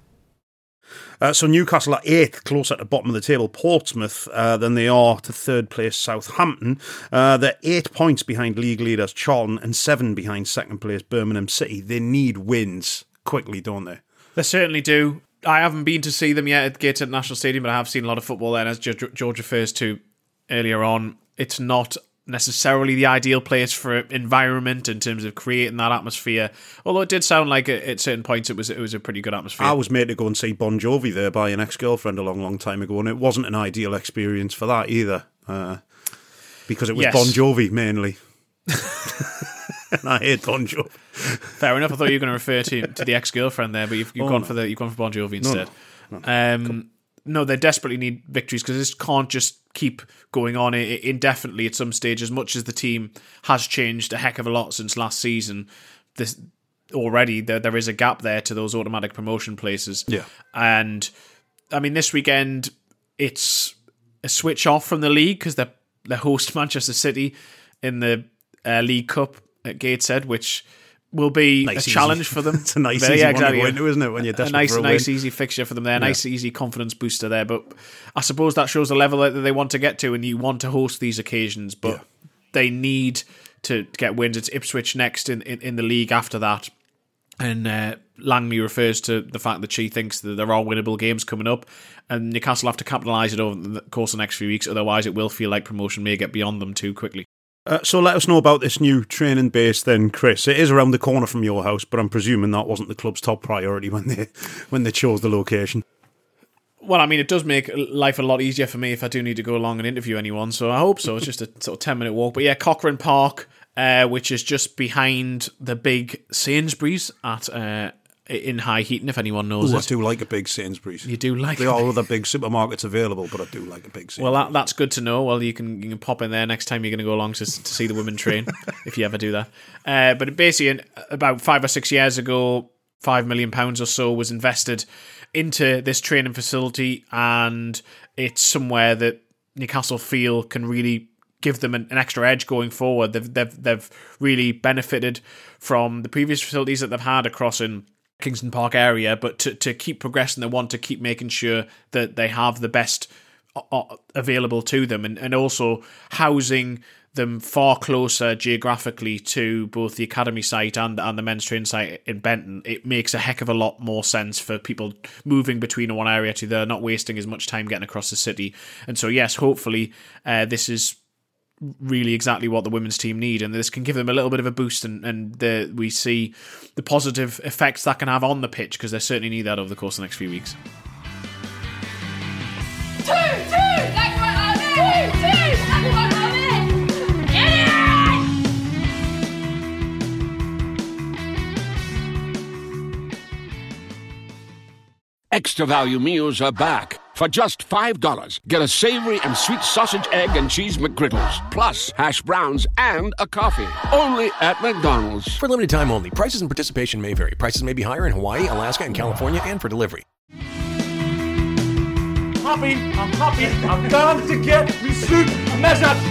Speaker 3: Uh, so Newcastle are eighth, closer to bottom of the table, Portsmouth, uh, than they are to third place Southampton. Uh, they're eight points behind league leaders Charlton and seven behind second place Birmingham City. They need wins quickly, don't they?
Speaker 4: They certainly do. I haven't been to see them yet at Gateshead National Stadium, but I have seen a lot of football there. And as George refers to earlier on, it's not necessarily the ideal place for environment in terms of creating that atmosphere. Although it did sound like at certain points it was it was a pretty good atmosphere.
Speaker 3: I was made to go and see Bon Jovi there by an ex-girlfriend a long, long time ago, and it wasn't an ideal experience for that either, uh, because it was
Speaker 4: yes.
Speaker 3: Bon Jovi mainly. And I hate Bon Jovi.
Speaker 4: Fair enough. I thought you were going to refer to to the ex-girlfriend there, but you've, you've
Speaker 3: oh,
Speaker 4: gone
Speaker 3: no.
Speaker 4: for the you've gone for Bon Jovi instead.
Speaker 3: No, no. No.
Speaker 4: Um, no, they desperately need victories because this can't just keep going on indefinitely at some stage. As much as the team has changed a heck of a lot since last season, this already there, there is a gap there to those automatic promotion places.
Speaker 3: Yeah.
Speaker 4: And I mean, this weekend it's a switch off from the league because they they host Manchester City in the uh, League Cup at Gateshead, which will be
Speaker 3: nice
Speaker 4: a challenge
Speaker 3: easy.
Speaker 4: for them.
Speaker 3: It's a nice
Speaker 4: Very,
Speaker 3: easy
Speaker 4: yeah,
Speaker 3: one
Speaker 4: exactly,
Speaker 3: to go into, isn't it? When you're desperate
Speaker 4: a nice,
Speaker 3: for a
Speaker 4: nice
Speaker 3: win.
Speaker 4: easy fixture for them there. A
Speaker 3: Yeah.
Speaker 4: nice, easy confidence booster there. But I suppose that shows the level that they want to get to, and you want to host these occasions. But
Speaker 3: Yeah.
Speaker 4: they need to get wins. It's Ipswich next in, in, in the league after that. And uh, Langley refers to the fact that she thinks that there are winnable games coming up, and Newcastle have to capitalise it over the course of the next few weeks. Otherwise, it will feel like promotion may get beyond them too quickly.
Speaker 3: Uh, so let us know about this new training base then, Chris. It is around the corner from your house, but I'm presuming that wasn't the club's top priority when they when they chose the location.
Speaker 4: Well, I mean, it does make life a lot easier for me if I do need to go along and interview anyone, so I hope so. It's just a sort of ten-minute walk. But yeah, Cochrane Park, uh, which is just behind the big Sainsbury's at uh, in High Heaton, if anyone knows
Speaker 3: Ooh,
Speaker 4: it.
Speaker 3: I do like a big Sainsbury's.
Speaker 4: You do like
Speaker 3: There
Speaker 4: it?
Speaker 3: are other big supermarkets available, but I do like a big Sainsbury's.
Speaker 4: Well, that, that's good to know. Well, you can you can pop in there next time you're going to go along to, to see the women train, if you ever do that. Uh, but basically, about five or six years ago, five million pounds or so was invested into this training facility, and it's somewhere that Newcastle feel can really give them an, an extra edge going forward. They've, they've they've really benefited from the previous facilities that they've had across in Kingston Park area, but to, to keep progressing, they want to keep making sure that they have the best available to them, and, and also housing them far closer geographically to both the academy site and, and the men's training site in Benton. It makes a heck of a lot more sense for people moving between one area to the other, not wasting as much time getting across the city. And so, yes, hopefully uh, this is really exactly what the women's team need, and this can give them a little bit of a boost, and, and the, we see the positive effects that can have on the pitch, because they certainly need that over the course of the next few weeks.
Speaker 11: Two, two, that's what I mean. Two, two, that's what I mean. Get it!
Speaker 12: Extra value meals are back. For just five dollars, get a savory and sweet sausage, egg, and cheese McGriddles, plus hash browns and a coffee. Only at McDonald's.
Speaker 13: For limited time only. Prices and participation may vary. Prices may be higher in Hawaii, Alaska, and California, and for delivery.
Speaker 14: Happy, I'm happy, I'm down to get me suit a mess up.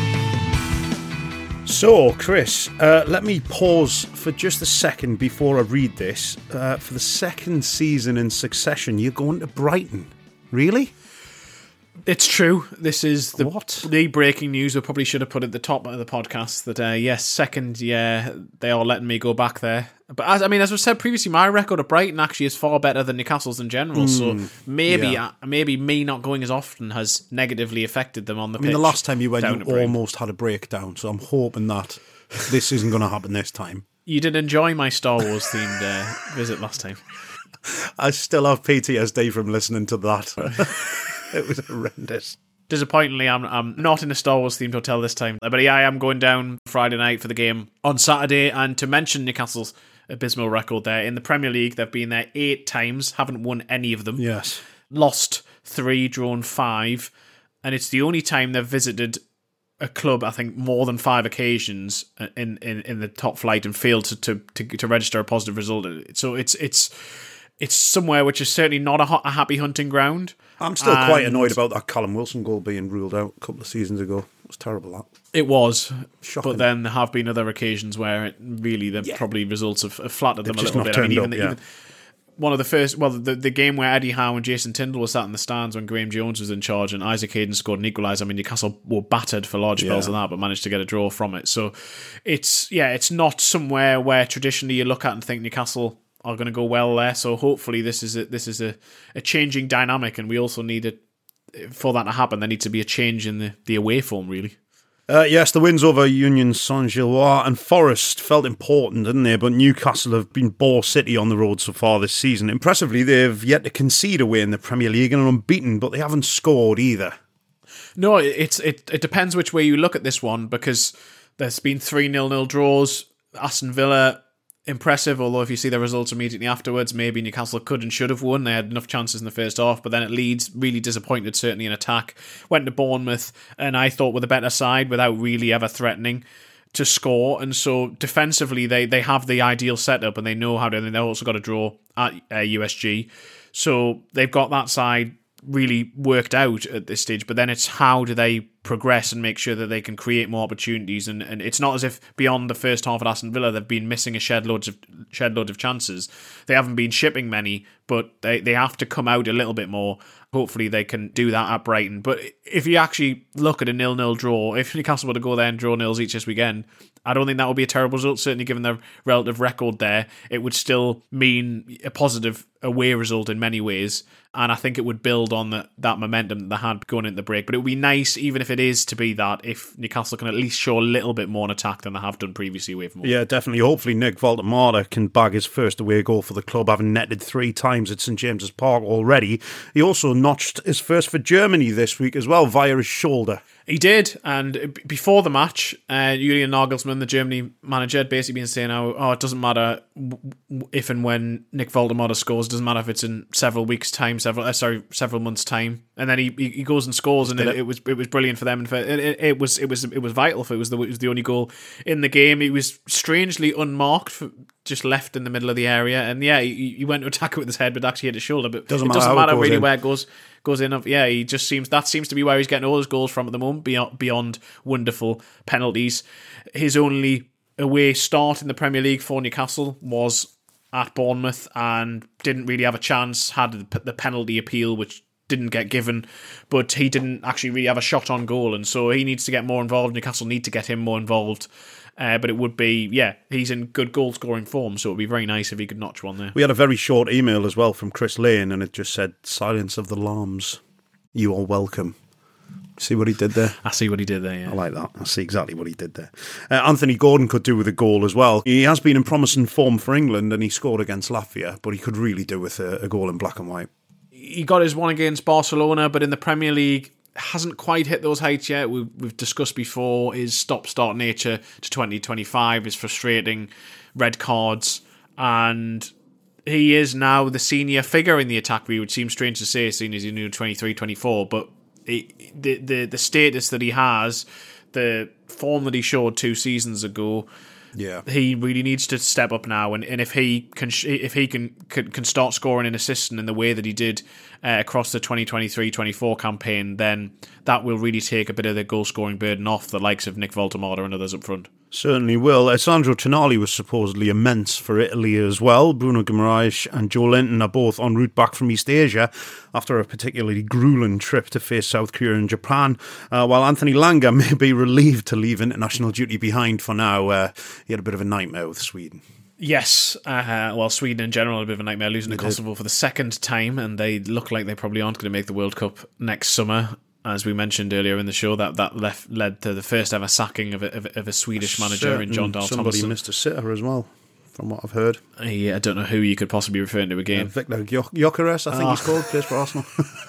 Speaker 3: So, Chris, uh, let me pause for just a second before I read this. Uh, for the second season in succession, you're going to Brighton. Really?
Speaker 4: It's true. This is the,
Speaker 3: what?
Speaker 4: the breaking news. We probably should have put at the top of the podcast that, uh, yes, second year, they are letting me go back there. But as I mean, as we said previously, my record at Brighton actually is far better than Newcastle's in general.
Speaker 3: Mm,
Speaker 4: so maybe
Speaker 3: yeah.
Speaker 4: uh, maybe me not going as often has negatively affected them on the
Speaker 3: I
Speaker 4: pitch.
Speaker 3: mean, the last time you went,
Speaker 4: down
Speaker 3: you
Speaker 4: at Brighton.
Speaker 3: almost had a breakdown, so I'm hoping that this isn't going to happen this time.
Speaker 4: You did enjoy my Star Wars themed uh, visit last time.
Speaker 3: I still have P T S D from listening to that. It was horrendous.
Speaker 4: Disappointingly, I'm I'm not in a Star Wars themed hotel this time. But yeah, I am going down Friday night for the game on Saturday. And to mention Newcastle's abysmal record there, in the Premier League, they've been there eight times, haven't won any of them.
Speaker 3: Yes.
Speaker 4: Lost three, drawn five. And it's the only time they've visited a club, I think, more than five occasions in, in, in the top flight and failed to, to, to, to register a positive result. So it's it's it's somewhere which is certainly not a, a happy hunting ground.
Speaker 3: I'm still
Speaker 4: and
Speaker 3: quite annoyed about that Callum Wilson goal being ruled out a couple of seasons ago. It was terrible, that.
Speaker 4: It was.
Speaker 3: Shocking.
Speaker 4: But then there have been other occasions where it really the
Speaker 3: Yeah.
Speaker 4: probably results have, have flattered them
Speaker 3: They've
Speaker 4: a
Speaker 3: just
Speaker 4: little
Speaker 3: not
Speaker 4: bit. I mean,
Speaker 3: turned
Speaker 4: even,
Speaker 3: up,
Speaker 4: the, even one of the first, well, the, the game where Eddie Howe and Jason Tyndall were sat in the stands when Graham Jones was in charge and Isaac Hayden scored an equaliser. I mean, Newcastle were battered for large spells
Speaker 3: Yeah.
Speaker 4: of that, but managed to get a draw from it. So it's, yeah, it's not somewhere where traditionally you look at and think Newcastle are going to go well there. So hopefully this is a, this is a, a changing dynamic, and we also need it for that to happen. There needs to be a change in the, the away form, really.
Speaker 3: Uh, yes, the wins over Union Saint-Gilloise and Forest felt important, didn't they? But Newcastle have been bore city on the road so far this season. Impressively, they've yet to concede away in the Premier League and are unbeaten, but they haven't scored either.
Speaker 4: No, it's it, it depends which way you look at this one, because there's been three nil-nil draws. Aston Villa impressive, although if you see the results immediately afterwards, maybe Newcastle could and should have won. They had enough chances in the first half, but then at Leeds, really disappointed, certainly in attack. Went to Bournemouth, and I thought with a better side without really ever threatening to score. And so defensively, they, they have the ideal setup, and they know how to, and they've also got a draw at uh, U S G. So they've got that side really worked out at this stage, but then it's how do they progress and make sure that they can create more opportunities, and, and it's not as if beyond the first half at Aston Villa they've been missing a shed loads of shed load of chances. They haven't been shipping many, but they, they have to come out a little bit more. Hopefully they can do that at Brighton. But if you actually look at a nil-nil draw, if Newcastle were to go there and draw nils each this weekend, I don't think that would be a terrible result, certainly given their relative record there. It would still mean a positive away result in many ways, and I think it would build on the, that momentum that they had going into the break. But it would be nice, even if it is to be that, if Newcastle can at least show a little bit more in attack than they have done previously away from home.
Speaker 3: Yeah, definitely. Hopefully Nick Voldemar can bag his first away goal for the club, having netted three times at St James's Park already. He also notched his first for Germany this week as well, via his shoulder.
Speaker 4: He did, and before the match, uh, Julian Nagelsmann, the Germany manager, had basically been saying, oh, oh, it doesn't matter if and when Nick Voldemar scores, it doesn't matter if it's in several weeks' time, several uh, sorry, several months' time, and then he he goes and scores, and it, it was it was brilliant for them, and for, it, it, it was it was it was vital for it was the it was the only goal in the game. He was strangely unmarked, for, just left in the middle of the area, and yeah, he, he went to attack it with his head, but actually hit his shoulder. But
Speaker 3: doesn't
Speaker 4: it
Speaker 3: matter
Speaker 4: doesn't
Speaker 3: how
Speaker 4: matter
Speaker 3: it goes
Speaker 4: really
Speaker 3: in.
Speaker 4: where it goes. Goes in, yeah. He just seems that seems to be where he's getting all his goals from at the moment. Beyond beyond wonderful penalties, his only away start in the Premier League for Newcastle was at Bournemouth, and didn't really have a chance. Had the, the penalty appeal, which didn't get given, but he didn't actually really have a shot on goal, and so he needs to get more involved. Newcastle need to get him more involved. Uh, but it would be, yeah, he's in good goal-scoring form, so it would be very nice if he could notch one there.
Speaker 3: We had a very short email as well from Chris Lane, and it just said, silence of the lambs. You are welcome. See what he did there?
Speaker 4: I see what he did there, yeah.
Speaker 3: I like that. I see exactly what he did there. Uh, Anthony Gordon could do with a goal as well. He has been in promising form for England, and he scored against Latvia, but he could really do with a, a goal in black and white.
Speaker 4: He got his one against Barcelona, but in the Premier League hasn't quite hit those heights yet. We've, we've discussed before his stop-start nature to twenty twenty-five is frustrating, red cards, and he is now the senior figure in the attack, which would seem strange to say, seeing as he's new twenty-three, twenty-four, but he, the, the, the status that he has, the form that he showed two seasons ago,
Speaker 3: yeah,
Speaker 4: he really needs to step up now, and, and if he can if he can, can can start scoring and assisting in the way that he did uh, across the twenty twenty-three twenty-four campaign, then that will really take a bit of the goal scoring burden off the likes of Nick Voldemar and others up front.
Speaker 3: Certainly will. Uh, Sandro Tonali was supposedly immense for Italy as well. Bruno Guimaraes and Joe Linton are both en route back from East Asia after a particularly gruelling trip to face South Korea and Japan, uh, while Anthony Langer may be relieved to leave international duty behind for now. Uh, he had a bit of a nightmare with Sweden.
Speaker 4: Yes, uh, well, Sweden in general had a bit of a nightmare, losing
Speaker 3: They
Speaker 4: to
Speaker 3: did.
Speaker 4: Kosovo for the second time, and they look like they probably aren't going to make the World Cup next summer. As we mentioned earlier in the show, that that left, led to the first ever sacking of a, of a, of a Swedish manager in John Dahl
Speaker 3: Somebody
Speaker 4: Tomasson.
Speaker 3: missed a sitter as well, from what I've heard.
Speaker 4: Yeah, I don't know who you could possibly be referring to again.
Speaker 3: Uh, Victor Gyökeres, I think
Speaker 4: Oh.
Speaker 3: he's called, plays for Arsenal.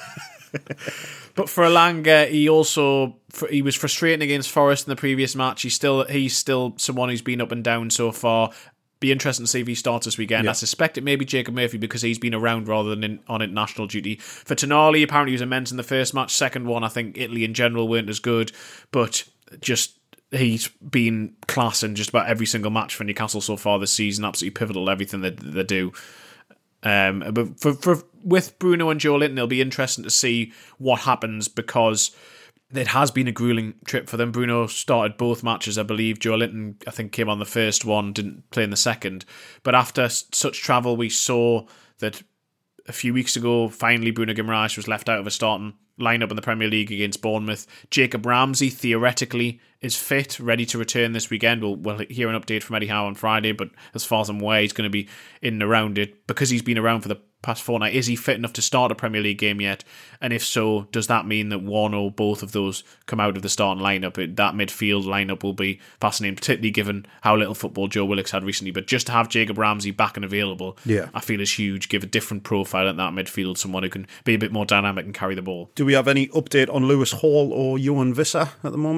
Speaker 4: But for Elanga, he also he was frustrating against Forest in the previous match. He's still he's still someone who's been up and down so far. Be interesting to see if he starts this weekend.
Speaker 3: Yeah.
Speaker 4: I suspect it may be Jacob Murphy because he's been around rather than in, on international duty. For Tonali, apparently he was immense in the first match. Second one, I think Italy in general weren't as good, but just he's been class in just about every single match for Newcastle so far this season. Absolutely pivotal to everything that they do. Um, but for, for with Bruno and Joe Linton, it'll be interesting to see what happens because it has been a grueling trip for them. Bruno started both matches, I believe. Joe Linton, I think, came on the first one, didn't play in the second. But after such travel, we saw that a few weeks ago, finally Bruno Guimaraes was left out of a starting lineup in the Premier League against Bournemouth. Jacob Ramsey, theoretically, is fit, ready to return this weekend. We'll, we'll hear an update from Eddie Howe on Friday, but as far as I'm aware, he's going to be in and around it. Because he's been around for the past fortnight, is he fit enough to start a Premier League game yet? And if so, does that mean that one or both of those come out of the starting lineup? It, that midfield lineup will be fascinating, particularly given how little football Joe Willock's had recently. But just to have Jacob Ramsey back and available,
Speaker 3: Yeah.
Speaker 4: I feel is huge. Give a different profile at that midfield, someone who can be a bit more dynamic and carry the ball.
Speaker 3: Do we have any update on Lewis Hall or Johan Visser at the moment?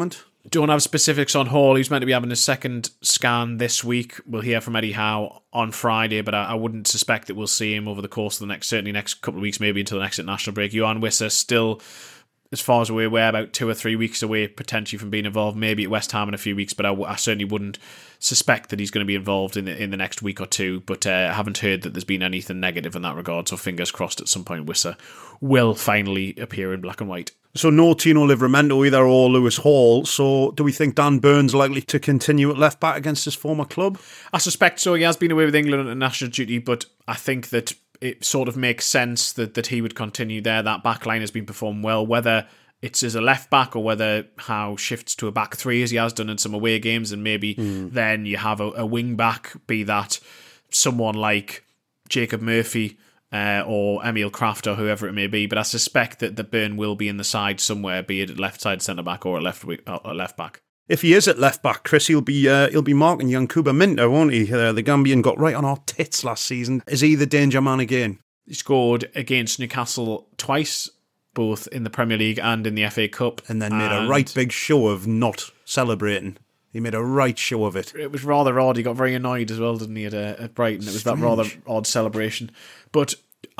Speaker 4: Don't have specifics on Hall. He's meant to be having a second scan this week. We'll hear from Eddie Howe on Friday, but I, I wouldn't suspect that we'll see him over the course of the next, certainly next couple of weeks, maybe until the next international break. Yohan Wissa still, as far as we're aware, about two or three weeks away potentially from being involved, maybe at West Ham in a few weeks, but I, I certainly wouldn't suspect that he's going to be involved in the, in the next week or two, but uh, I haven't heard that there's been anything negative in that regard, so fingers crossed at some point Wissa will finally appear in black and white.
Speaker 3: So no Tino Livramento either or Lewis Hall. So do we think Dan Burns likely to continue at left back against his former club?
Speaker 4: I suspect so. He has been away with England on national duty, but I think that it sort of makes sense that, that he would continue there. That back line has been performed well, whether it's as a left back or whether Howe shifts to a back three as he has done in some away games, and maybe mm. then you have a, a wing back, be that someone like Jacob Murphy, Uh, or Emil Kraft or whoever it may be, but I suspect that the Burn will be in the side somewhere, be it at left side centre back or at left uh, left back.
Speaker 3: If he is at left back, Chris, he'll be uh, he'll be marking Yankuba Minter, won't he? Uh, the Gambian got right on our tits last season. Is he the danger man again?
Speaker 4: He scored against Newcastle twice, both in the Premier League and in the F A Cup,
Speaker 3: and then made and a right big show of not celebrating. He made a right show of it.
Speaker 4: It was rather odd. He got very annoyed as well, didn't he, at, uh, at Brighton? It was Strange. That rather odd celebration. But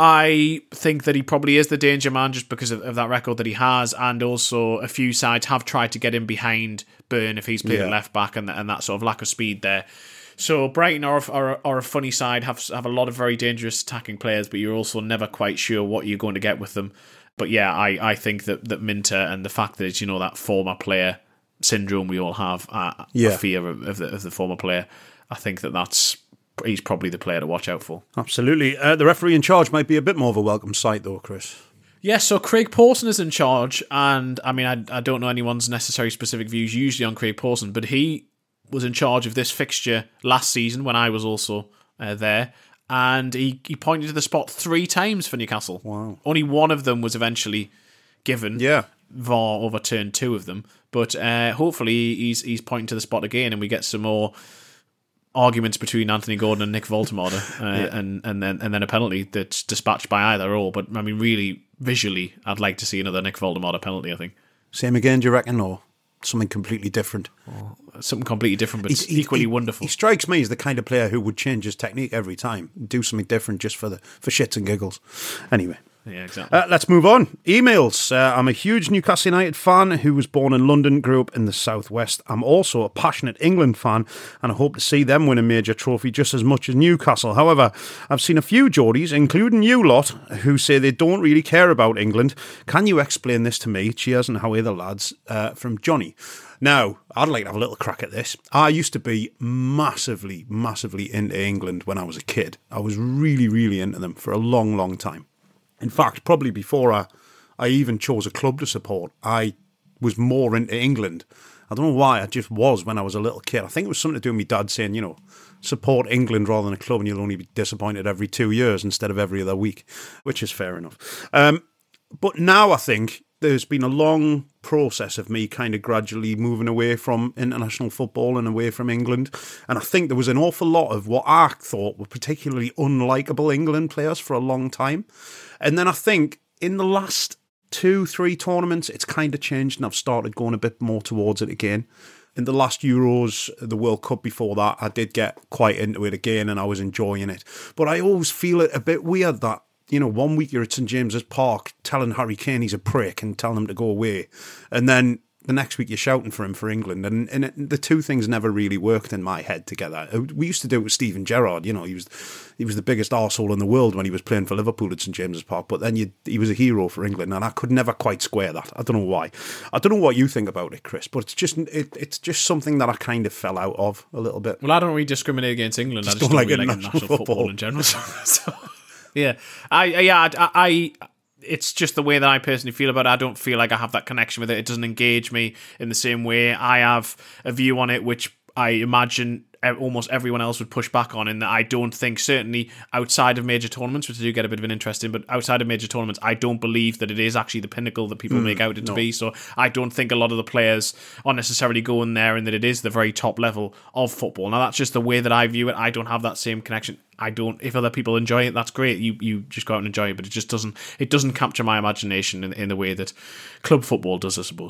Speaker 4: I think that he probably is the danger man just because of, of that record that he has, and also a few sides have tried to get him behind Burn if he's played yeah. at left back, and, and that sort of lack of speed there. So Brighton are, are, are a funny side, have have a lot of very dangerous attacking players, but you're also never quite sure what you're going to get with them. But yeah, I, I think that, that Minter and the fact that it's, you know, that former player syndrome we all have, uh, yeah. a fear of, of, the, of the former player, I think that that's he's probably the player to watch out for.
Speaker 3: Absolutely. Uh, the referee in charge might be a bit more of a welcome sight though, Chris.
Speaker 4: Yes, yeah, so Craig Pawson is in charge, and I mean, I, I don't know anyone's necessary specific views usually on Craig Pawson, but he was in charge of this fixture last season when I was also uh, there, and he, he pointed to the spot three times for Newcastle.
Speaker 3: Wow.
Speaker 4: Only one of them was eventually given.
Speaker 3: Yeah.
Speaker 4: V A R overturned two of them, but uh, hopefully he's he's pointing to the spot again, and we get some more arguments between Anthony Gordon and Nick Voltemade, uh, yeah. and and then and then a penalty that's dispatched by either or. But I mean, really, visually, I'd like to see another Nick Voltemade penalty. I think.
Speaker 3: Same again, do you reckon, or something completely different?
Speaker 4: Oh, something completely different, but he's, equally
Speaker 3: he,
Speaker 4: wonderful.
Speaker 3: He strikes me as the kind of player who would change his technique every time, do something different just for the for shits and giggles. Anyway.
Speaker 4: Yeah, exactly.
Speaker 3: Uh, let's move on. Emails. Uh, I'm a huge Newcastle United fan who was born in London, grew up in the southwest. I'm also a passionate England fan, and I hope to see them win a major trophy just as much as Newcastle. However, I've seen a few Geordies, including you lot, who say they don't really care about England. Can you explain this to me? Cheers, and how are the lads? Uh, from Johnny. Now, I'd like to have a little crack at this. I used to be massively, massively into England when I was a kid. I was really, really into them for a long, long time. In fact, probably before I, I even chose a club to support, I was more into England. I don't know why, I just was when I was a little kid. I think it was something to do with my dad saying, you know, support England rather than a club and you'll only be disappointed every two years instead of every other week, which is fair enough. Um, but now I think there's been a long process of me kind of gradually moving away from international football and away from England. And I think there was an awful lot of what I thought were particularly unlikable England players for a long time. And then I think in the last two, three tournaments, it's kind of changed and I've started going a bit more towards it again. In the last Euros, the World Cup before that, I did get quite into it again and I was enjoying it. But I always feel it a bit weird that, you know, one week you're at St James's Park telling Harry Kane he's a prick and telling him to go away. And then the next week you're shouting for him for England. And, and it, the two things never really worked in my head together. We used to do it with Steven Gerrard. You know, he was he was the biggest arsehole in the world when he was playing for Liverpool at St James's Park. But then you, he was a hero for England. And I could never quite square that. I don't know why. I don't know what you think about it, Chris. But it's just it, it's just something that I kind of fell out of a little bit.
Speaker 4: Well, I don't really discriminate against England.
Speaker 3: Just
Speaker 4: I just
Speaker 3: don't,
Speaker 4: don't
Speaker 3: like,
Speaker 4: really like
Speaker 3: national
Speaker 4: national
Speaker 3: football.
Speaker 4: football in general. So, yeah. I, yeah, I... I It's just the way that I personally feel about it. I don't feel like I have that connection with it. It doesn't engage me in the same way. I have a view on it which I imagine almost everyone else would push back on, in that I don't think, certainly outside of major tournaments, which I do get a bit of an interest in, but outside of major tournaments, I don't believe that it is actually the pinnacle that people mm, make out it no. to be. So I don't think a lot of the players are necessarily going there, and that it is the very top level of football. Now, that's just the way that I view it. I don't have that same connection. I don't. If other people enjoy it, that's great. You you just go out and enjoy it, but it just doesn't. It doesn't capture my imagination in, in the way that club football does, I suppose.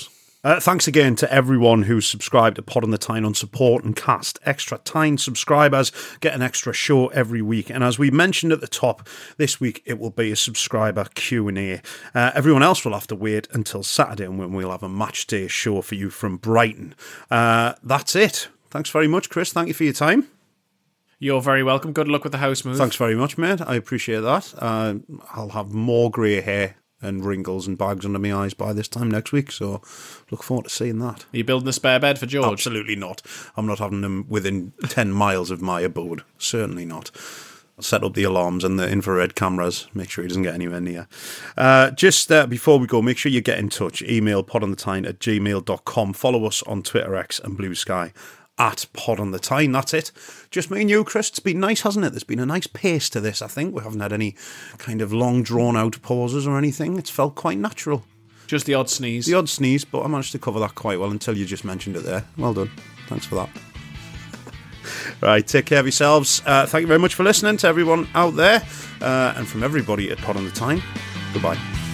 Speaker 3: Uh, thanks again to everyone who's subscribed to Pod on the Tyne on Support and Cast. Extra Tyne subscribers get an extra show every week. And as we mentioned at the top, this week it will be a subscriber Q and A. Uh, everyone else will have to wait until Saturday when we'll have a match day show for you from Brighton. Uh, that's it. Thanks very much, Chris. Thank you for your time.
Speaker 4: You're very welcome. Good luck with the house move.
Speaker 3: Thanks very much, mate. I appreciate that. Uh, I'll have more grey hair and wrinkles and bags under my eyes by this time next week, so look forward to seeing that.
Speaker 4: Are you building a spare bed for George?
Speaker 3: Absolutely not. I'm not having them within ten miles of my abode. Certainly not. I'll set up the alarms and the infrared cameras, make sure he doesn't get anywhere near. Uh, just uh, before we go, make sure you get in touch. Email podonthetyne at gmail dot com. Follow us on Twitter, X and Blue Sky at Pod on the Tyne. That's it. Just me and you, Chris. It's been nice, hasn't it? There's been a nice pace to this, I think. We haven't had any kind of long, drawn-out pauses or anything. It's felt quite natural.
Speaker 4: Just the odd sneeze.
Speaker 3: The odd sneeze, but I managed to cover that quite well until you just mentioned it there. Well done. Thanks for that. Right, take care of yourselves. Uh, thank you very much for listening to everyone out there. Uh, and from everybody at Pod on the Tyne, goodbye.